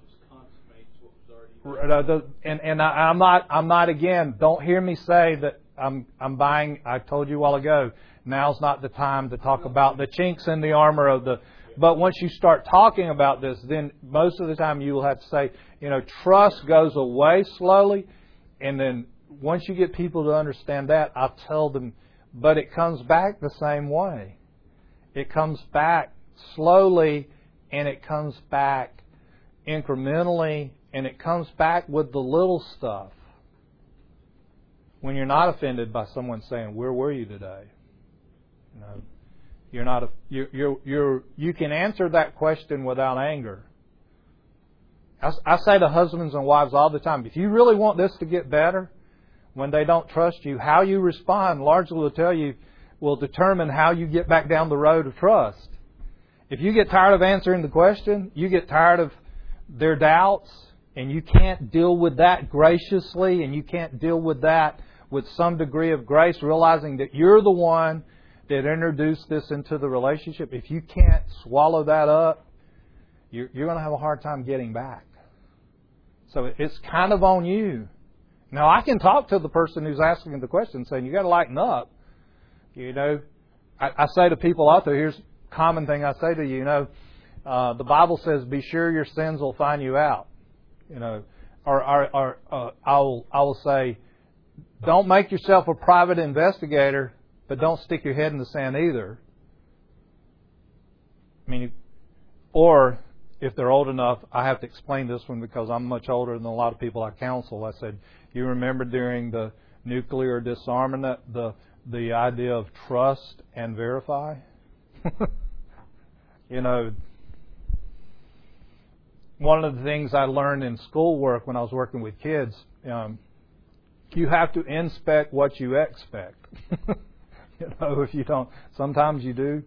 And I'm not again. Don't hear me say that I'm buying. I told you a while ago. Now's not the time to talk about the chinks in the armor of the. But once you start talking about this, then most of the time you will have to say, trust goes away slowly, and then once you get people to understand that, I'll tell them. But it comes back the same way. It comes back slowly, and it comes back incrementally, and it comes back with the little stuff. When you're not offended by someone saying, "Where were you today?" You're not. You can answer that question without anger. I say to husbands and wives all the time, if you really want this to get better, when they don't trust you, how you respond largely will determine how you get back down the road of trust. If you get tired of answering the question, you get tired of their doubts, and you can't deal with that graciously, and you can't deal with that with some degree of grace, realizing that you're the one that introduced this into the relationship. If you can't swallow that up, you're going to have a hard time getting back. So it's kind of on you. Now, I can talk to the person who's asking the question, saying, you got to lighten up. I say to people out there, here's a common thing I say to you, the Bible says, be sure your sins will find you out. Or I will say, don't make yourself a private investigator, but don't stick your head in the sand either. Or if they're old enough, I have to explain this one because I'm much older than a lot of people I counsel. I said, you remember during the nuclear disarmament, the idea of trust and verify? One of the things I learned in schoolwork when I was working with kids, you have to inspect what you expect. If you don't, sometimes you do.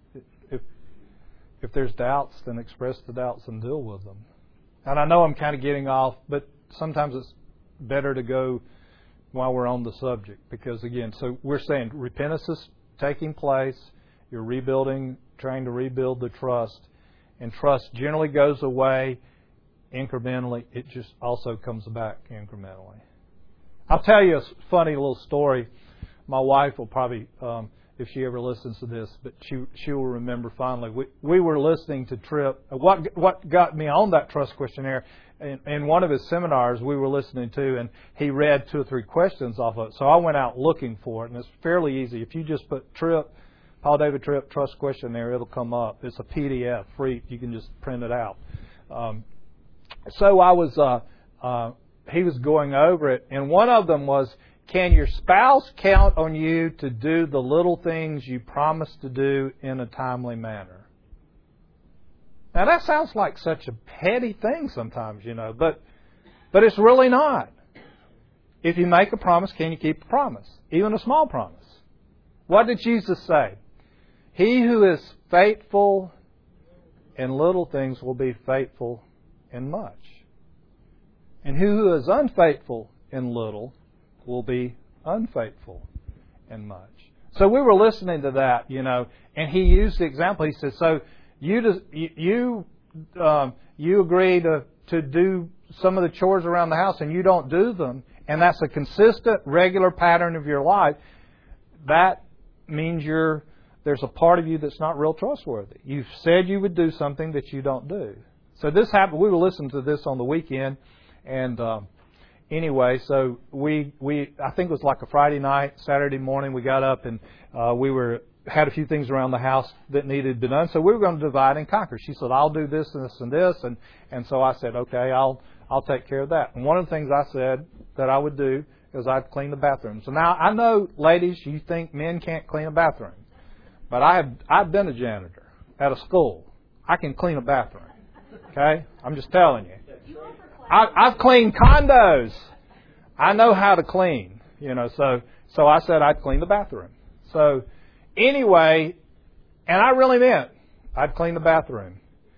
If there's doubts, then express the doubts and deal with them. And I know I'm kind of getting off, but sometimes it's better to go while we're on the subject. Because again, so we're saying repentance is taking place. You're rebuilding, trying to rebuild the trust. And trust generally goes away incrementally, it just also comes back incrementally. I'll tell you a funny little story. My wife will probably, if she ever listens to this, but she will remember fondly. We were listening to Tripp. What got me on that trust questionnaire, in one of his seminars we were listening to, and he read 2 or 3 questions off of it. So I went out looking for it, and it's fairly easy. If you just put Tripp, Paul David Tripp Trust Questionnaire, it'll come up. It's a PDF, free. You can just print it out. So I was, he was going over it, and one of them was, can your spouse count on you to do the little things you promise to do in a timely manner? Now that sounds like such a petty thing sometimes, but it's really not. If you make a promise, can you keep a promise? Even a small promise. What did Jesus say? He who is faithful in little things will be faithful in much. And he who is unfaithful in little will be unfaithful in much. So we were listening to that, and he used the example. He said, so you agree to do some of the chores around the house and you don't do them, and that's a consistent, regular pattern of your life, that means there's a part of you that's not real trustworthy. You've said you would do something that you don't do. So this happened. We were listening to this on the weekend, and anyway, so we I think it was like a Friday night, Saturday morning. We got up and had a few things around the house that needed to be done. So we were going to divide and conquer. She said, "I'll do this and this and this," and so I said, "Okay, I'll take care of that." And one of the things I said that I would do is I'd clean the bathroom. So now I know, ladies, you think men can't clean a bathroom, but I've been a janitor at a school. I can clean a bathroom. Okay, I'm just telling you. I've cleaned condos. I know how to clean, So I said I'd clean the bathroom. So anyway, and I really meant I'd clean the bathroom.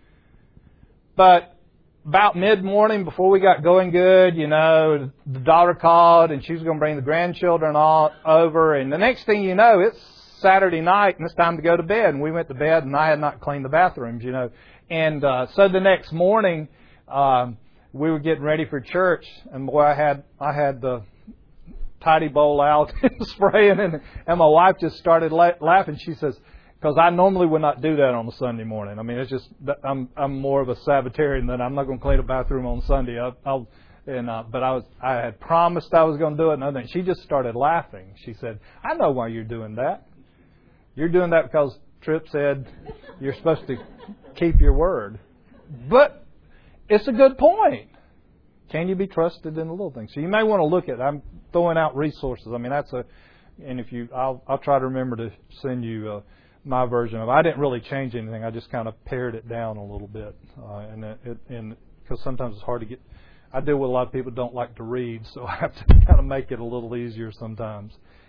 But about mid-morning, before we got going good, the daughter called and she was going to bring the grandchildren all over. And the next thing you know, it's Saturday night and it's time to go to bed. And we went to bed and I had not cleaned the bathrooms, And so the next morning, we were getting ready for church, and boy, I had the tidy bowl out and spraying, and my wife just started laughing. She says, because I normally would not do that on a Sunday morning. I mean, it's just I'm more of a Sabbatarian than I'm not going to clean a bathroom on Sunday. But I had promised I was going to do it, and she just started laughing. She said, "I know why you're doing that. You're doing that because Tripp said you're supposed to keep your word." But it's a good point. Can you be trusted in the little things? So you may want to look at. I'm throwing out resources. I mean, and if you, I'll try to remember to send you my version of it. I didn't really change anything. I just kind of pared it down a little bit, and because sometimes it's hard to get. I deal with a lot of people who don't like to read, so I have to kind of make it a little easier sometimes.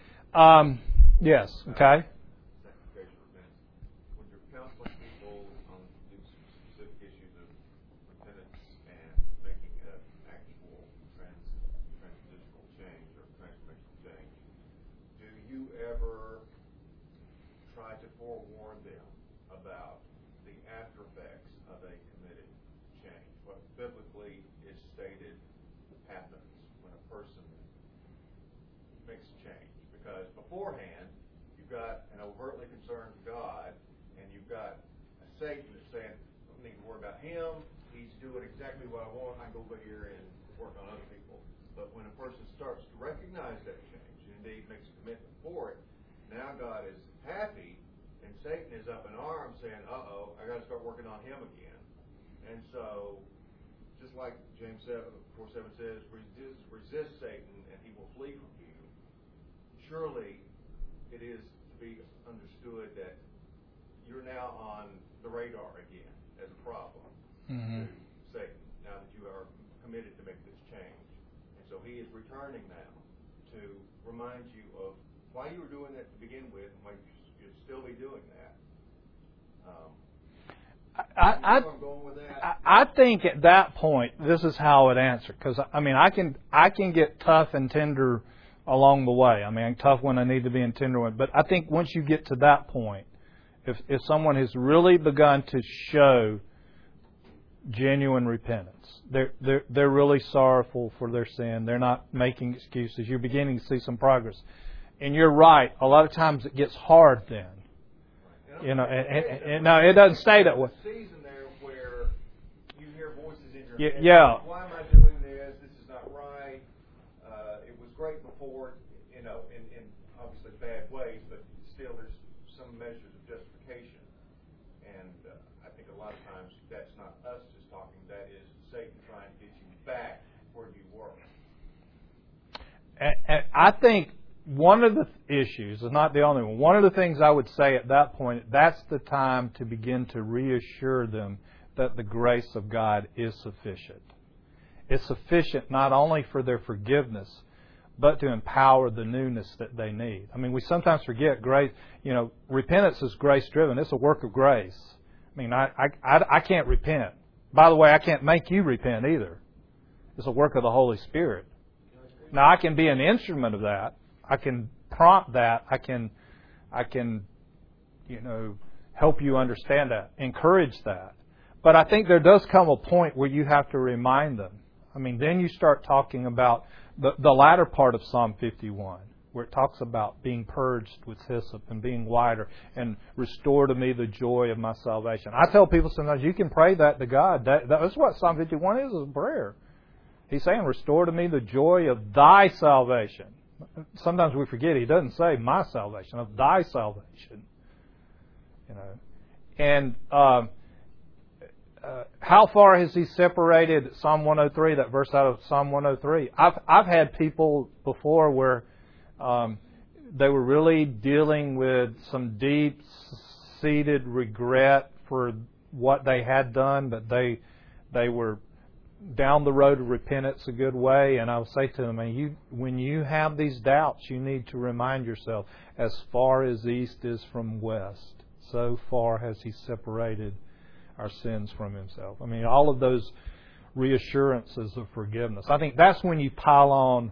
Yes. Okay. Beforehand, you've got an overtly concerned God, and you've got a Satan that's saying, I don't need to worry about him. He's doing exactly what I want. I can go over here and work on other people. But when a person starts to recognize that change, and indeed makes a commitment for it, now God is happy, and Satan is up in arms saying, uh-oh, I got to start working on him again. And so, just like James 4:7 says, resist Satan, and he will flee from you. Surely it is to be understood that you're now on the radar again as a problem to Satan, now that you are committed to make this change. And so he is returning now to remind you of why you were doing that to begin with and why you should still be doing that. I think at that point, this is how I would answer. Because, I mean, I can get tough and tender along the way. I mean, I'm tough when I need to be and tender when. But I think once you get to that point, if someone has really begun to show genuine repentance. They're really sorrowful for their sin. They're not making excuses. You're beginning to see some progress. And you're right. A lot of times it gets hard then. You know, and no, it doesn't stay that way. Season there where you hear voices in your head. Yeah. Why am I doing this? This is not right. It was great before, you know, in obviously bad ways, but still there's some measures of justification. And I think a lot of times that's not us just talking. That is Satan trying to get you back where you were. And I think one of the issues, is not the only one, one of the things I would say at that point, that's the time to begin to reassure them that the grace of God is sufficient. It's sufficient not only for their forgiveness, but to empower the newness that they need. I mean, we sometimes forget grace. You know, repentance is grace-driven. It's a work of grace. I mean, I can't repent. By the way, I can't make you repent either. It's a work of the Holy Spirit. Now, I can be an instrument of that. I can prompt that. I can, you know, help you understand that, encourage that. But I think there does come a point where you have to remind them. I mean, then you start talking about the latter part of Psalm 51, where it talks about being purged with hyssop and being whiter and restore to me the joy of my salvation. I tell people sometimes you can pray that to God. That's what Psalm 51 is a prayer. He's saying, restore to me the joy of thy salvation. Sometimes we forget he doesn't say my salvation, of thy salvation. You know, and how far has he separated Psalm 103? That verse out of Psalm 103. I've had people before where they were really dealing with some deep-seated regret for what they had done, but they were down the road of repentance a good way, and I would say to them, when you have these doubts, you need to remind yourself, as far as east is from west, so far has He separated our sins from Himself. I mean, all of those reassurances of forgiveness. I think that's when you pile on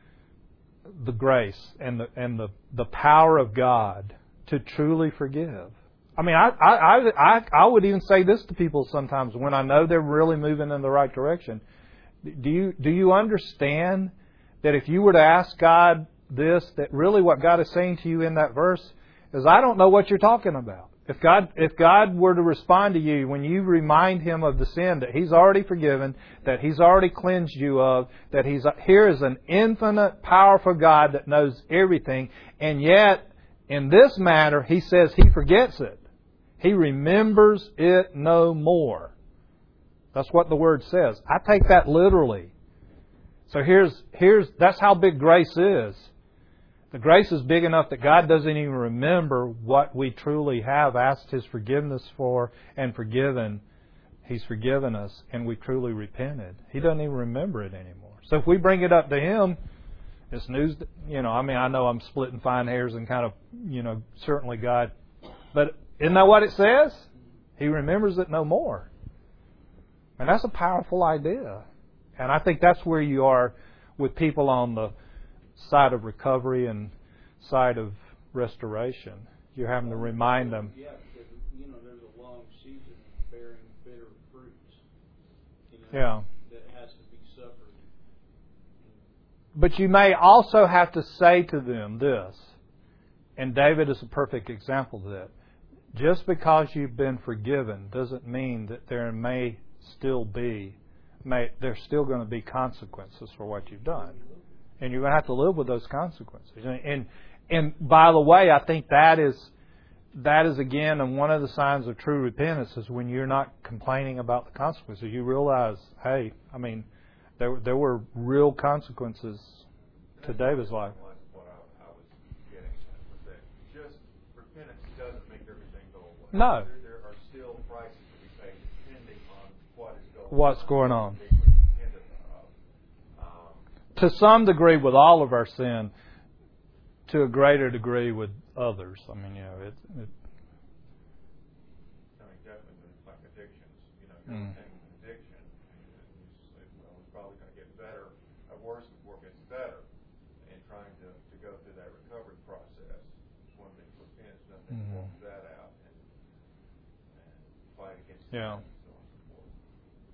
the grace and the power of God to truly forgive. I mean, I would even say this to people sometimes when I know they're really moving in the right direction. Do you understand that if you were to ask God this, that really what God is saying to you in that verse is, I don't know what you're talking about. If God were to respond to you when you remind Him of the sin that He's already forgiven, that He's already cleansed you of, that here is an infinite, powerful God that knows everything, and yet in this matter He says He forgets it. He remembers it no more. That's what the Word says. I take that literally. So that's how big grace is. The grace is big enough that God doesn't even remember what we truly have asked His forgiveness for and forgiven. He's forgiven us and we truly repented. He doesn't even remember it anymore. So if we bring it up to Him, it's news. I know I'm splitting fine hairs and kind of, certainly God. But isn't that what it says? He remembers it no more. And that's a powerful idea. And I think that's where you are with people on the side of recovery and side of restoration. You're having to remind them. Yeah, because, there's a long season of bearing bitter fruits. Yeah. That has to be suffered. But you may also have to say to them this, and David is a perfect example of that. Just because you've been forgiven doesn't mean that there's still going to be consequences for what you've done. And you're going to have to live with those consequences. And by the way, I think that is again, and one of the signs of true repentance is when you're not complaining about the consequences. You realize, hey, there were real consequences to David's life. What I was getting at was that just repentance doesn't make everything go away. No. There are still prices to be paid depending on what's going on. To some degree with all of our sin, to a greater degree with others. definitely it's like addictions. You're taking an addiction, and you say, well, it's probably going to get better, worse before it gets better. And trying to go through that recovery process. It's one thing to repent, it's another thing to walk that out and fight against it. Yeah. And so on and so forth.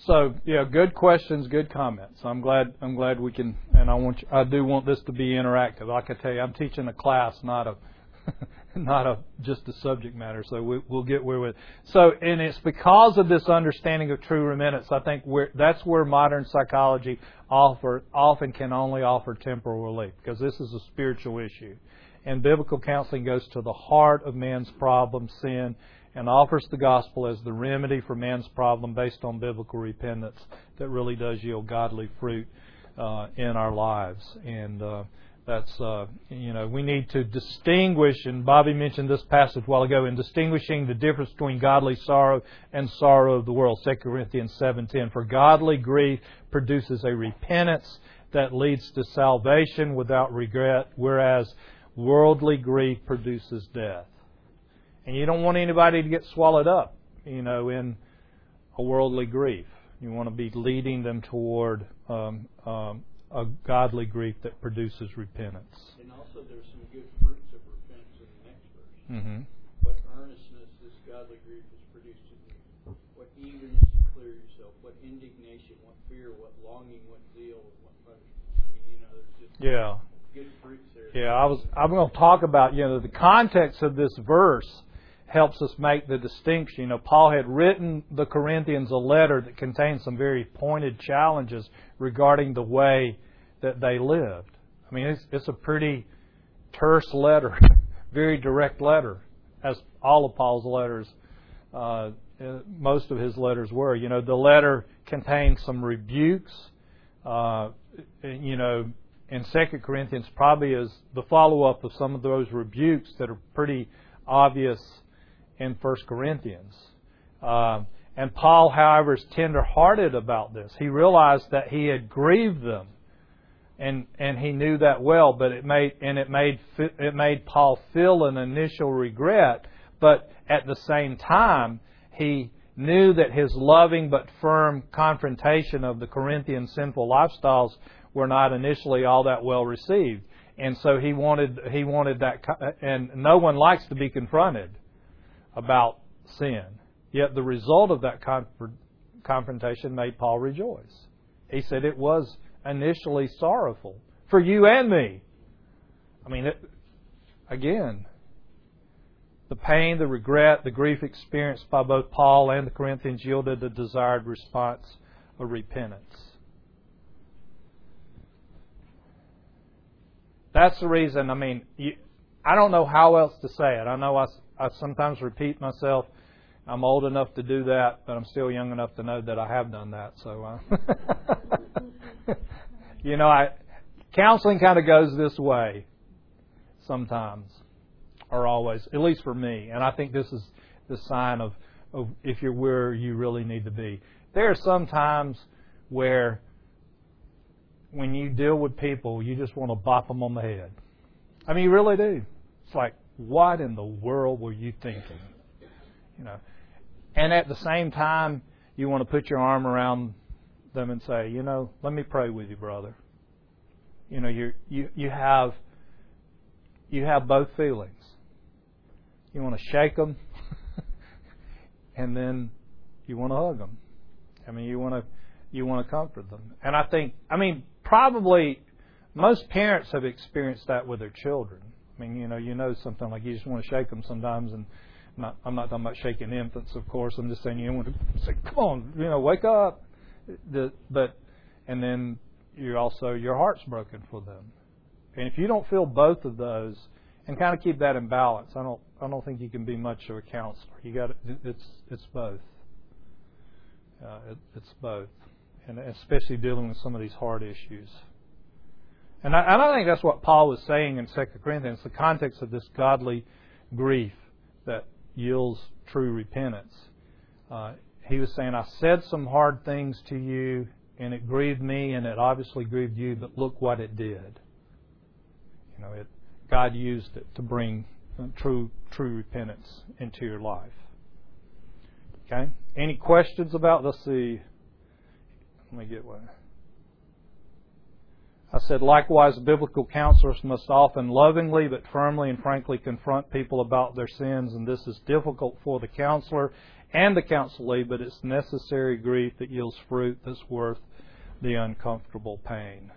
So yeah, good questions, good comments. I'm glad we can, and I do want this to be interactive. Like I tell you, I'm teaching a class, not just a subject matter. So we'll get where with. So, and it's because of this understanding of true repentance. I think that's where modern psychology often can only offer temporal relief, because this is a spiritual issue, and biblical counseling goes to the heart of man's problem, sin, and offers the gospel as the remedy for man's problem based on biblical repentance that really does yield godly fruit in our lives. And that's, we need to distinguish, and Bobby mentioned this passage a while ago, in distinguishing the difference between godly sorrow and sorrow of the world, 2 Corinthians 7:10. For godly grief produces a repentance that leads to salvation without regret, whereas worldly grief produces death. And you don't want anybody to get swallowed up, in a worldly grief. You want to be leading them toward a godly grief that produces repentance. And also there's some good fruits of repentance in the next verse. Mm-hmm. What earnestness this godly grief has produced in you. What eagerness to clear yourself. What indignation, what fear, what longing, what zeal, what punishment. There's just good fruits there. Yeah, I'm going to talk about, the context of this verse helps us make the distinction. Paul had written the Corinthians a letter that contained some very pointed challenges regarding the way that they lived. I mean, it's a pretty terse letter, very direct letter, as all of Paul's letters, most of his letters were. The letter contained some rebukes. In 2 Corinthians probably is the follow-up of some of those rebukes that are pretty obvious in 1 Corinthians. And Paul, however, is tender-hearted about this. He realized that he had grieved them, and he knew that well. But it made Paul feel an initial regret. But at the same time, he knew that his loving but firm confrontation of the Corinthian sinful lifestyles were not initially all that well received, and so he wanted that. And no one likes to be confronted about sin. Yet the result of that confrontation made Paul rejoice. He said it was initially sorrowful for you and me. I mean, again, the pain, the regret, the grief experienced by both Paul and the Corinthians yielded the desired response of repentance. That's the reason, I don't know how else to say it. I know I sometimes repeat myself. I'm old enough to do that, but I'm still young enough to know that I have done that. So, counseling kind of goes this way sometimes, or always, at least for me. And I think this is the sign of if you're where you really need to be. There are some times where when you deal with people, you just want to bop them on the head. I mean, you really do. It's like, what in the world were you thinking? And at the same time, you want to put your arm around them and say, let me pray with you, brother. You have both feelings. You want to shake them, and then you want to hug them. You want to comfort them. And I think, probably most parents have experienced that with their children. Something like you just want to shake them sometimes, and I'm not talking about shaking infants, of course. I'm just saying you want to say, "Come on, wake up." And then your heart's broken for them. And if you don't feel both of those and kind of keep that in balance, I don't think you can be much of a counselor. It's both. It's both, and especially dealing with some of these hard issues. And I think that's what Paul was saying in 2 Corinthians, the context of this godly grief that yields true repentance. He was saying, I said some hard things to you, and it grieved me, and it obviously grieved you, but look what it did. God used it to bring true repentance into your life. Okay? Any questions about, let's see. Let me get one. I said, likewise, biblical counselors must often lovingly but firmly and frankly confront people about their sins, and this is difficult for the counselor and the counselee, but it's necessary grief that yields fruit that's worth the uncomfortable pain.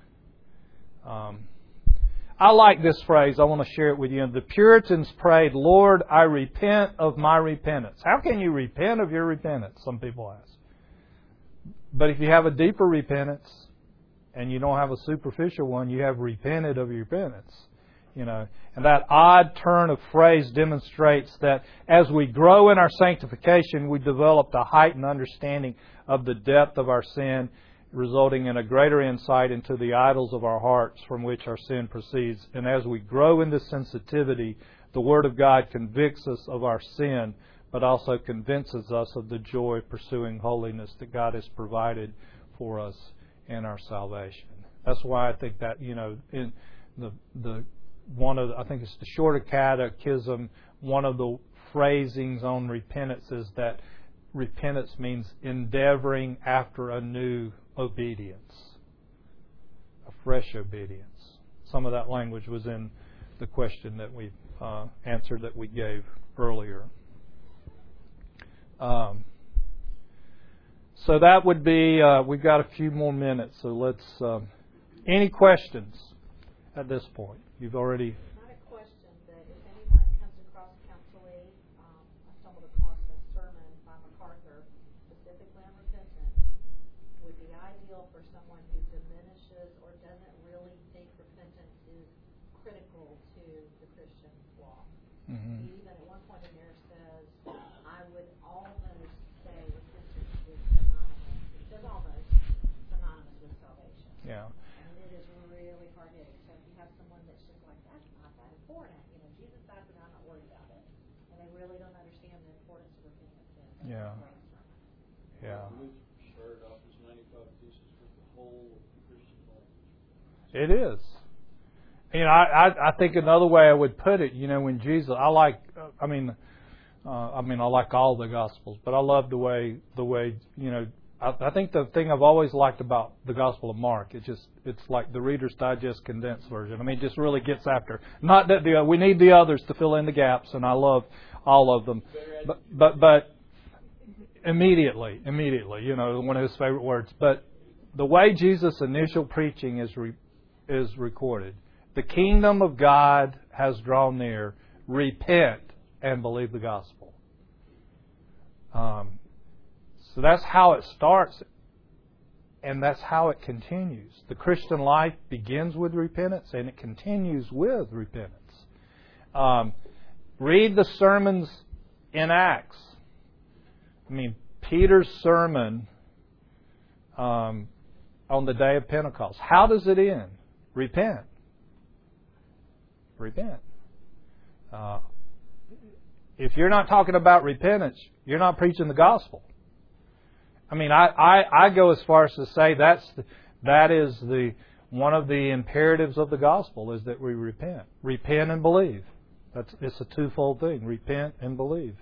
I like this phrase. I want to share it with you. The Puritans prayed, Lord, I repent of my repentance. How can you repent of your repentance? Some people ask. But if you have a deeper repentance and you don't have a superficial one, you have repented of your repentance. You know, and that odd turn of phrase demonstrates that as we grow in our sanctification, we develop a heightened understanding of the depth of our sin, resulting in a greater insight into the idols of our hearts from which our sin proceeds. And as we grow in this sensitivity, the Word of God convicts us of our sin, but also convinces us of the joy of pursuing holiness that God has provided for us in our salvation. That's why I think that, you know, in I think it's the Shorter Catechism, one of the phrasings on repentance is that repentance means endeavoring after a new obedience, a fresh obedience. Some of that language was in the question that we answered that we gave earlier. So that would be, we've got a few more minutes, so let's, any questions at this point? You've already... Not a question, but if anyone comes across counseling, I stumbled across a sermon by MacArthur specifically on repentance, would be ideal for someone who diminishes or doesn't really think repentance is critical to the Christian walk. Mm-hmm. He even at one point in there says, I would almost say repentance is synonymous. He says almost synonymous with salvation. Yeah. And it is really hard hitting. So if you have someone that's just like, that's not that important. You know, Jesus died for that, I'm not worried about it. And they really don't understand the importance of repentance. Yeah. Yeah. Luke started off his 95 Thesis with the whole of the Christian life. It is. You know, I think another way I would put it, you know, when Jesus, I like all the Gospels, but I love the way, you know, I think the thing I've always liked about the Gospel of Mark, it's like the Reader's Digest condensed version. I mean, it just really gets after. Not that we need the others to fill in the gaps, and I love all of them, but immediately, you know, one of his favorite words. But the way Jesus' initial preaching is recorded, the kingdom of God has drawn near. Repent and believe the gospel. So that's how it starts, and that's how it continues. The Christian life begins with repentance, and it continues with repentance. Read the sermons in Acts. I mean, Peter's sermon on the day of Pentecost. How does it end? Repent. Repent. If you're not talking about repentance, you're not preaching the gospel. I mean, I go as far as to say that is one of the imperatives of the gospel is that we repent. Repent and believe. It's a twofold thing. Repent and believe.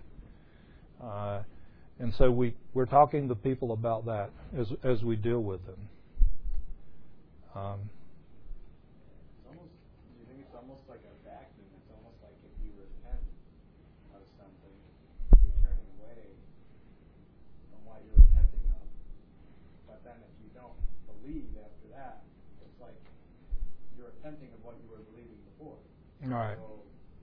And so we're talking to people about that as we deal with them. You think it's almost like a vacuum? It's almost like if you repent of something, you're turning away from what you're repenting of. But then if you don't believe after that, it's like you're repenting of what you were believing before. Right. So,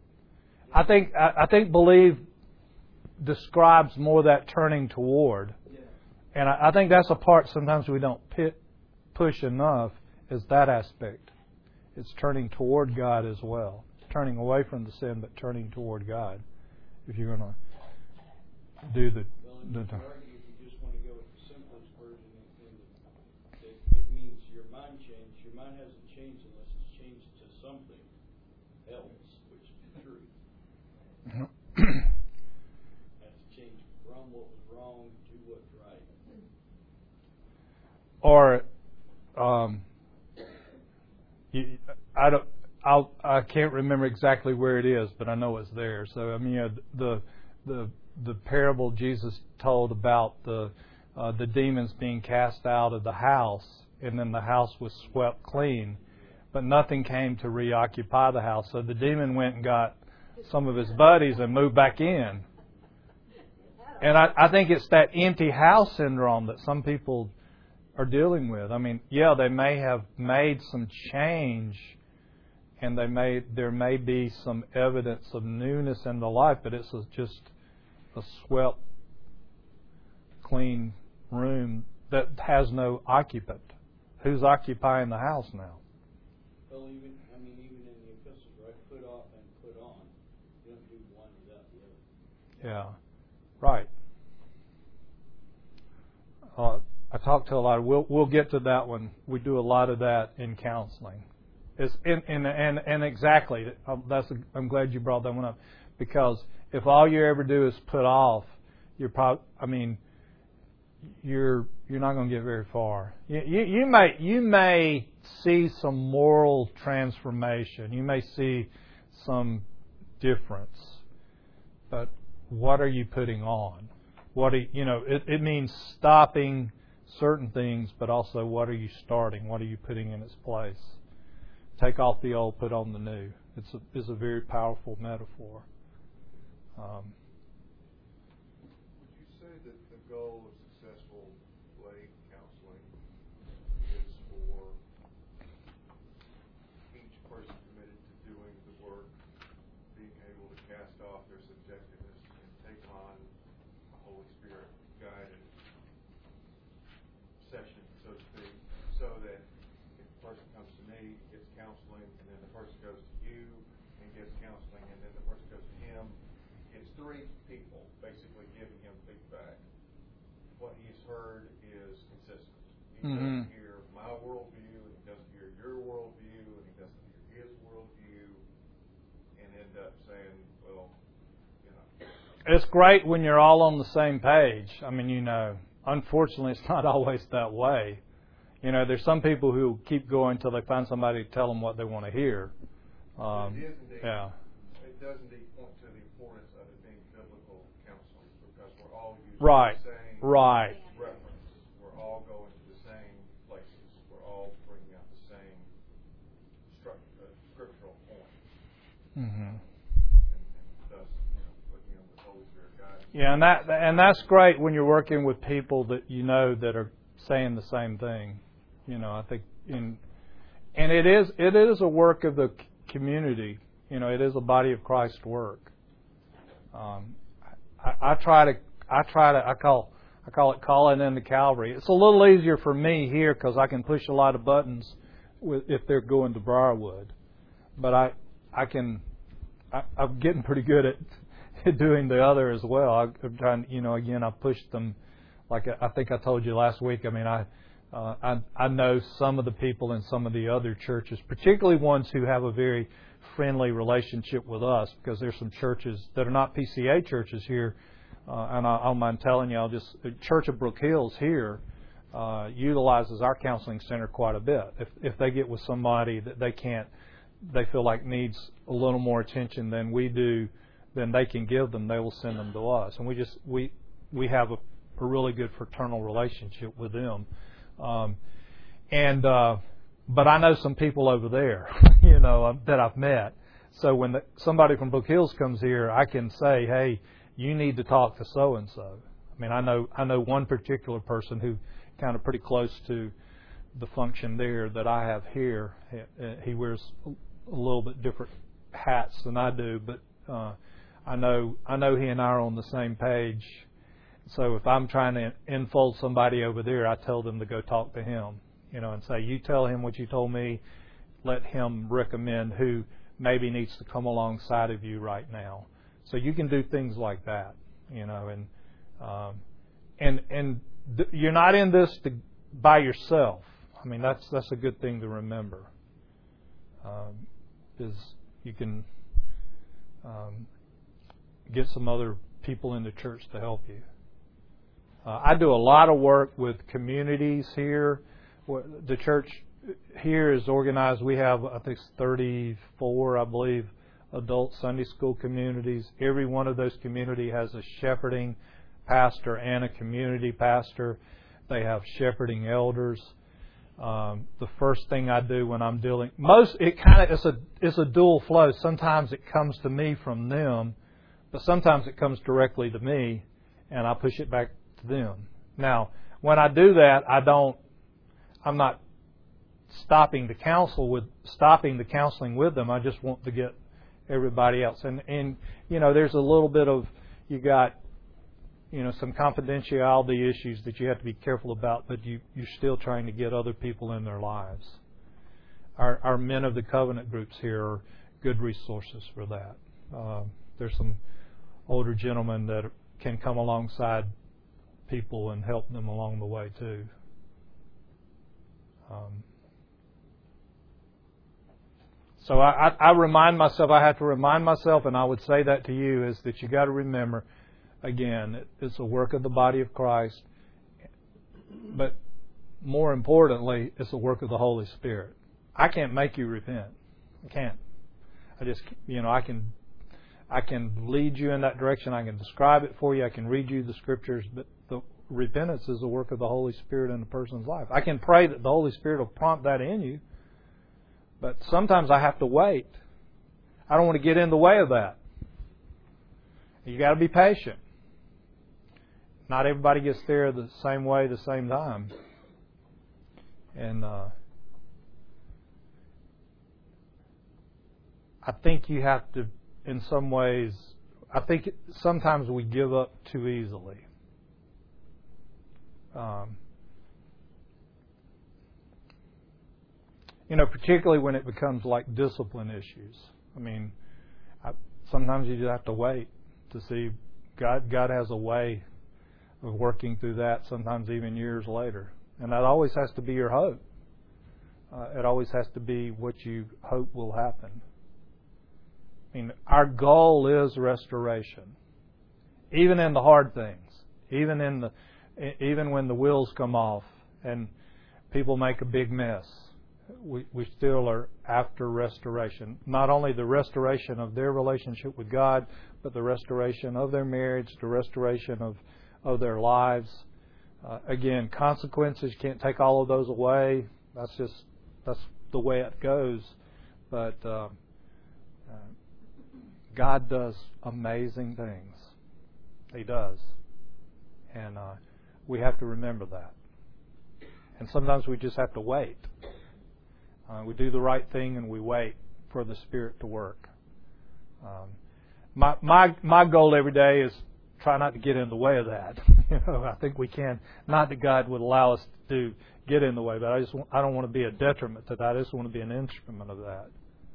I think believe describes more that turning toward. yeah. And I think that's a part sometimes we don't push enough, is that aspect. It's turning toward God as well. Turning away from the sin, but turning toward God. If you're going to do the... Well, if you just want to go with the simplest version, it means your mind changed. Your mind hasn't changed unless it's changed to something else, which is the truth. Has changed from what was wrong to what's right. Or... I can't remember exactly where it is, but I know it's there. So I mean, the parable Jesus told about the demons being cast out of the house, and then the house was swept clean. but nothing came to reoccupy the house. So the demon went and got some of his buddies and moved back in. And I think it's that empty house syndrome that some people are dealing with. I mean, yeah, they may have made some change, and there may be some evidence of newness in the life, but it's just a swept, clean room that has no occupant. Who's occupying the house now? Well, even in the epistles, right? Put off and put on. You don't do one without the other. Yeah, right. I talk to a lot. We'll get to that one. We do a lot of that in counseling. And exactly. I'm glad you brought that one up, because if all you ever do is put off, you're not going to get very far. You may see some moral transformation. You may see some difference, but what are you putting on? It means stopping certain things, but also what are you starting? What are you putting in its place? Take off the old, put on the new. It's a very powerful metaphor. Would you say that the goal of successful lay counseling is for each person committed to doing the work, being able to cast off their subjectiveness and take on a Holy Spirit guided session, so to speak, so that if the person comes to me, gets counseling, and then the person goes to you and gets counseling, and then the person goes to him, it's three people basically giving him feedback. What he's heard is consistent. He doesn't hear my worldview, and he doesn't hear your worldview, and he doesn't hear his worldview, and end up saying, well, It's great when you're all on the same page. I mean, unfortunately, it's not always that way. There's some people who keep going until they find somebody to tell them what they want to hear. it is indeed. Yeah. It does indeed point to the importance of it being biblical counseling, because we're all using Right. the same Right. reference. We're all going to the same places. We're all bringing out the same scriptural point. Mm-hmm. And thus, looking on the Holy Spirit guidance. Yeah, and that's great when you're working with people that that are saying the same thing. I think and it is a work of the community. It is a body of Christ work. I call it calling into Calvary. It's a little easier for me here because I can push a lot of buttons if they're going to Briarwood, but I'm getting pretty good at doing the other as well. I'm trying, again, I pushed them. Like I think I told you last week. I mean, I know some of the people in some of the other churches, particularly ones who have a very friendly relationship with us, because there's some churches that are not PCA churches here, and I don't mind telling you, Church of Brook Hills here utilizes our counseling center quite a bit. If they get with somebody that they feel like needs a little more attention than we do, then they can give them. They will send them to us, and we have a really good fraternal relationship with them. But I know some people over there, that I've met. So when somebody from Brook Hills comes here, I can say, hey, you need to talk to so-and-so. I mean, I know one particular person who kind of pretty close to the function there that I have here. He wears a little bit different hats than I do, but I know he and I are on the same page. So if I'm trying to enfold somebody over there, I tell them to go talk to him, and say, you tell him what you told me. Let him recommend who maybe needs to come alongside of you right now. So you can do things like that, and you're not in this by yourself. I mean, that's a good thing to remember. Is you can get some other people in the church to help you. I do a lot of work with communities here. The church here is organized. We have, I think, 34, I believe, adult Sunday school communities. Every one of those communities has a shepherding pastor and a community pastor. They have shepherding elders. the first thing I do when I'm dealing, it's a dual flow. Sometimes it comes to me from them, but sometimes it comes directly to me, and I push it back to them. Now, when I do that, I'm not stopping the counseling with them. I just want to get everybody else. And there's a little bit of, you got, some confidentiality issues that you have to be careful about, but you're still trying to get other people in their lives. Our Men of the Covenant groups here are good resources for that. There's some older gentlemen that can come alongside people and help them along the way too. So I have to remind myself, and I would say that to you, is that you got to remember, again, it's a work of the body of Christ, but more importantly, it's a work of the Holy Spirit. I can't make you repent. I can't. I can lead you in that direction. I can describe it for you. I can read you the Scriptures, but the repentance is the work of the Holy Spirit in a person's life. I can pray that the Holy Spirit will prompt that in you, but sometimes I have to wait. I don't want to get in the way of that. You got to be patient. Not everybody gets there the same way, the same time. And I think you have to, in some ways, I think sometimes we give up too easily. Particularly when it becomes like discipline issues. Sometimes you just have to wait to see God has a way of working through that, sometimes even years later. And that always has to be your hope. It always has to be what you hope will happen. Our goal is restoration. Even in the hard things. Even when the wheels come off and people make a big mess. We still are after restoration. Not only the restoration of their relationship with God, but the restoration of their marriage, the restoration of their lives. Again, consequences, you can't take all of those away. That's the way it goes. But God does amazing things. He does. And we have to remember that. And sometimes we just have to wait. We do the right thing and we wait for the Spirit to work. My goal every day is try not to get in the way of that. I think we can. Not that God would allow us to get in the way, but I don't want to be a detriment to that. I just want to be an instrument of that.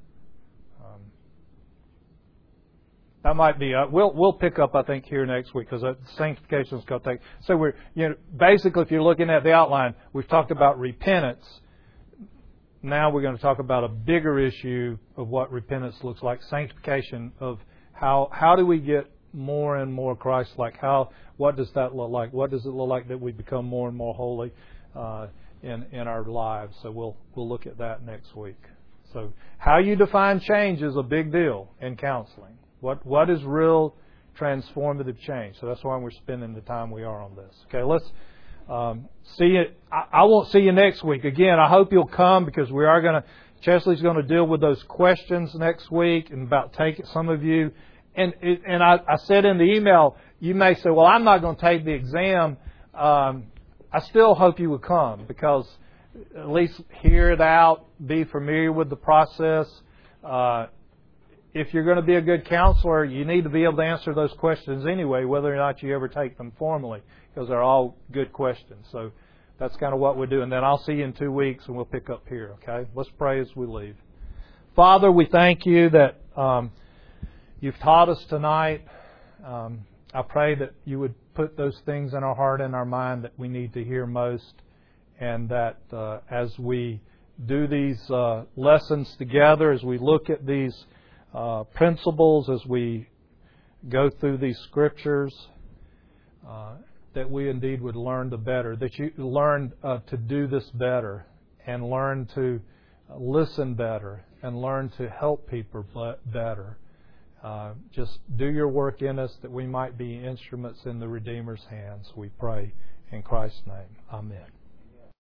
That might be. We'll pick up, I think, here next week because sanctification is going to take. So we're basically, if you're looking at the outline, we've talked about repentance. Now we're going to talk about a bigger issue of what repentance looks like, sanctification of how do we get more and more Christ-like? What does that look like? What does it look like that we become more and more holy in our lives? So we'll look at that next week. So how you define change is a big deal in counseling. What is real transformative change? So that's why we're spending the time we are on this. Okay, let's see you. I won't see you next week. Again, I hope you'll come because Chesley's going to deal with those questions next week and about taking some of you. And I said in the email, you may say, well, I'm not going to take the exam. I still hope you would come because at least hear it out, be familiar with the process. If you're going to be a good counselor, you need to be able to answer those questions anyway, whether or not you ever take them formally, because they're all good questions. So that's kind of what we do. And then I'll see you in 2 weeks and we'll pick up here, okay? Let's pray as we leave. Father, we thank you that you've taught us tonight. I pray that you would put those things in our heart and our mind that we need to hear most, and that as we do these lessons together, as we look at these principles, as we go through these scriptures, that we indeed would learn the better, that you learn to do this better, and learn to listen better, and learn to help people better. Just do your work in us that we might be instruments in the Redeemer's hands, we pray in Christ's name. Amen.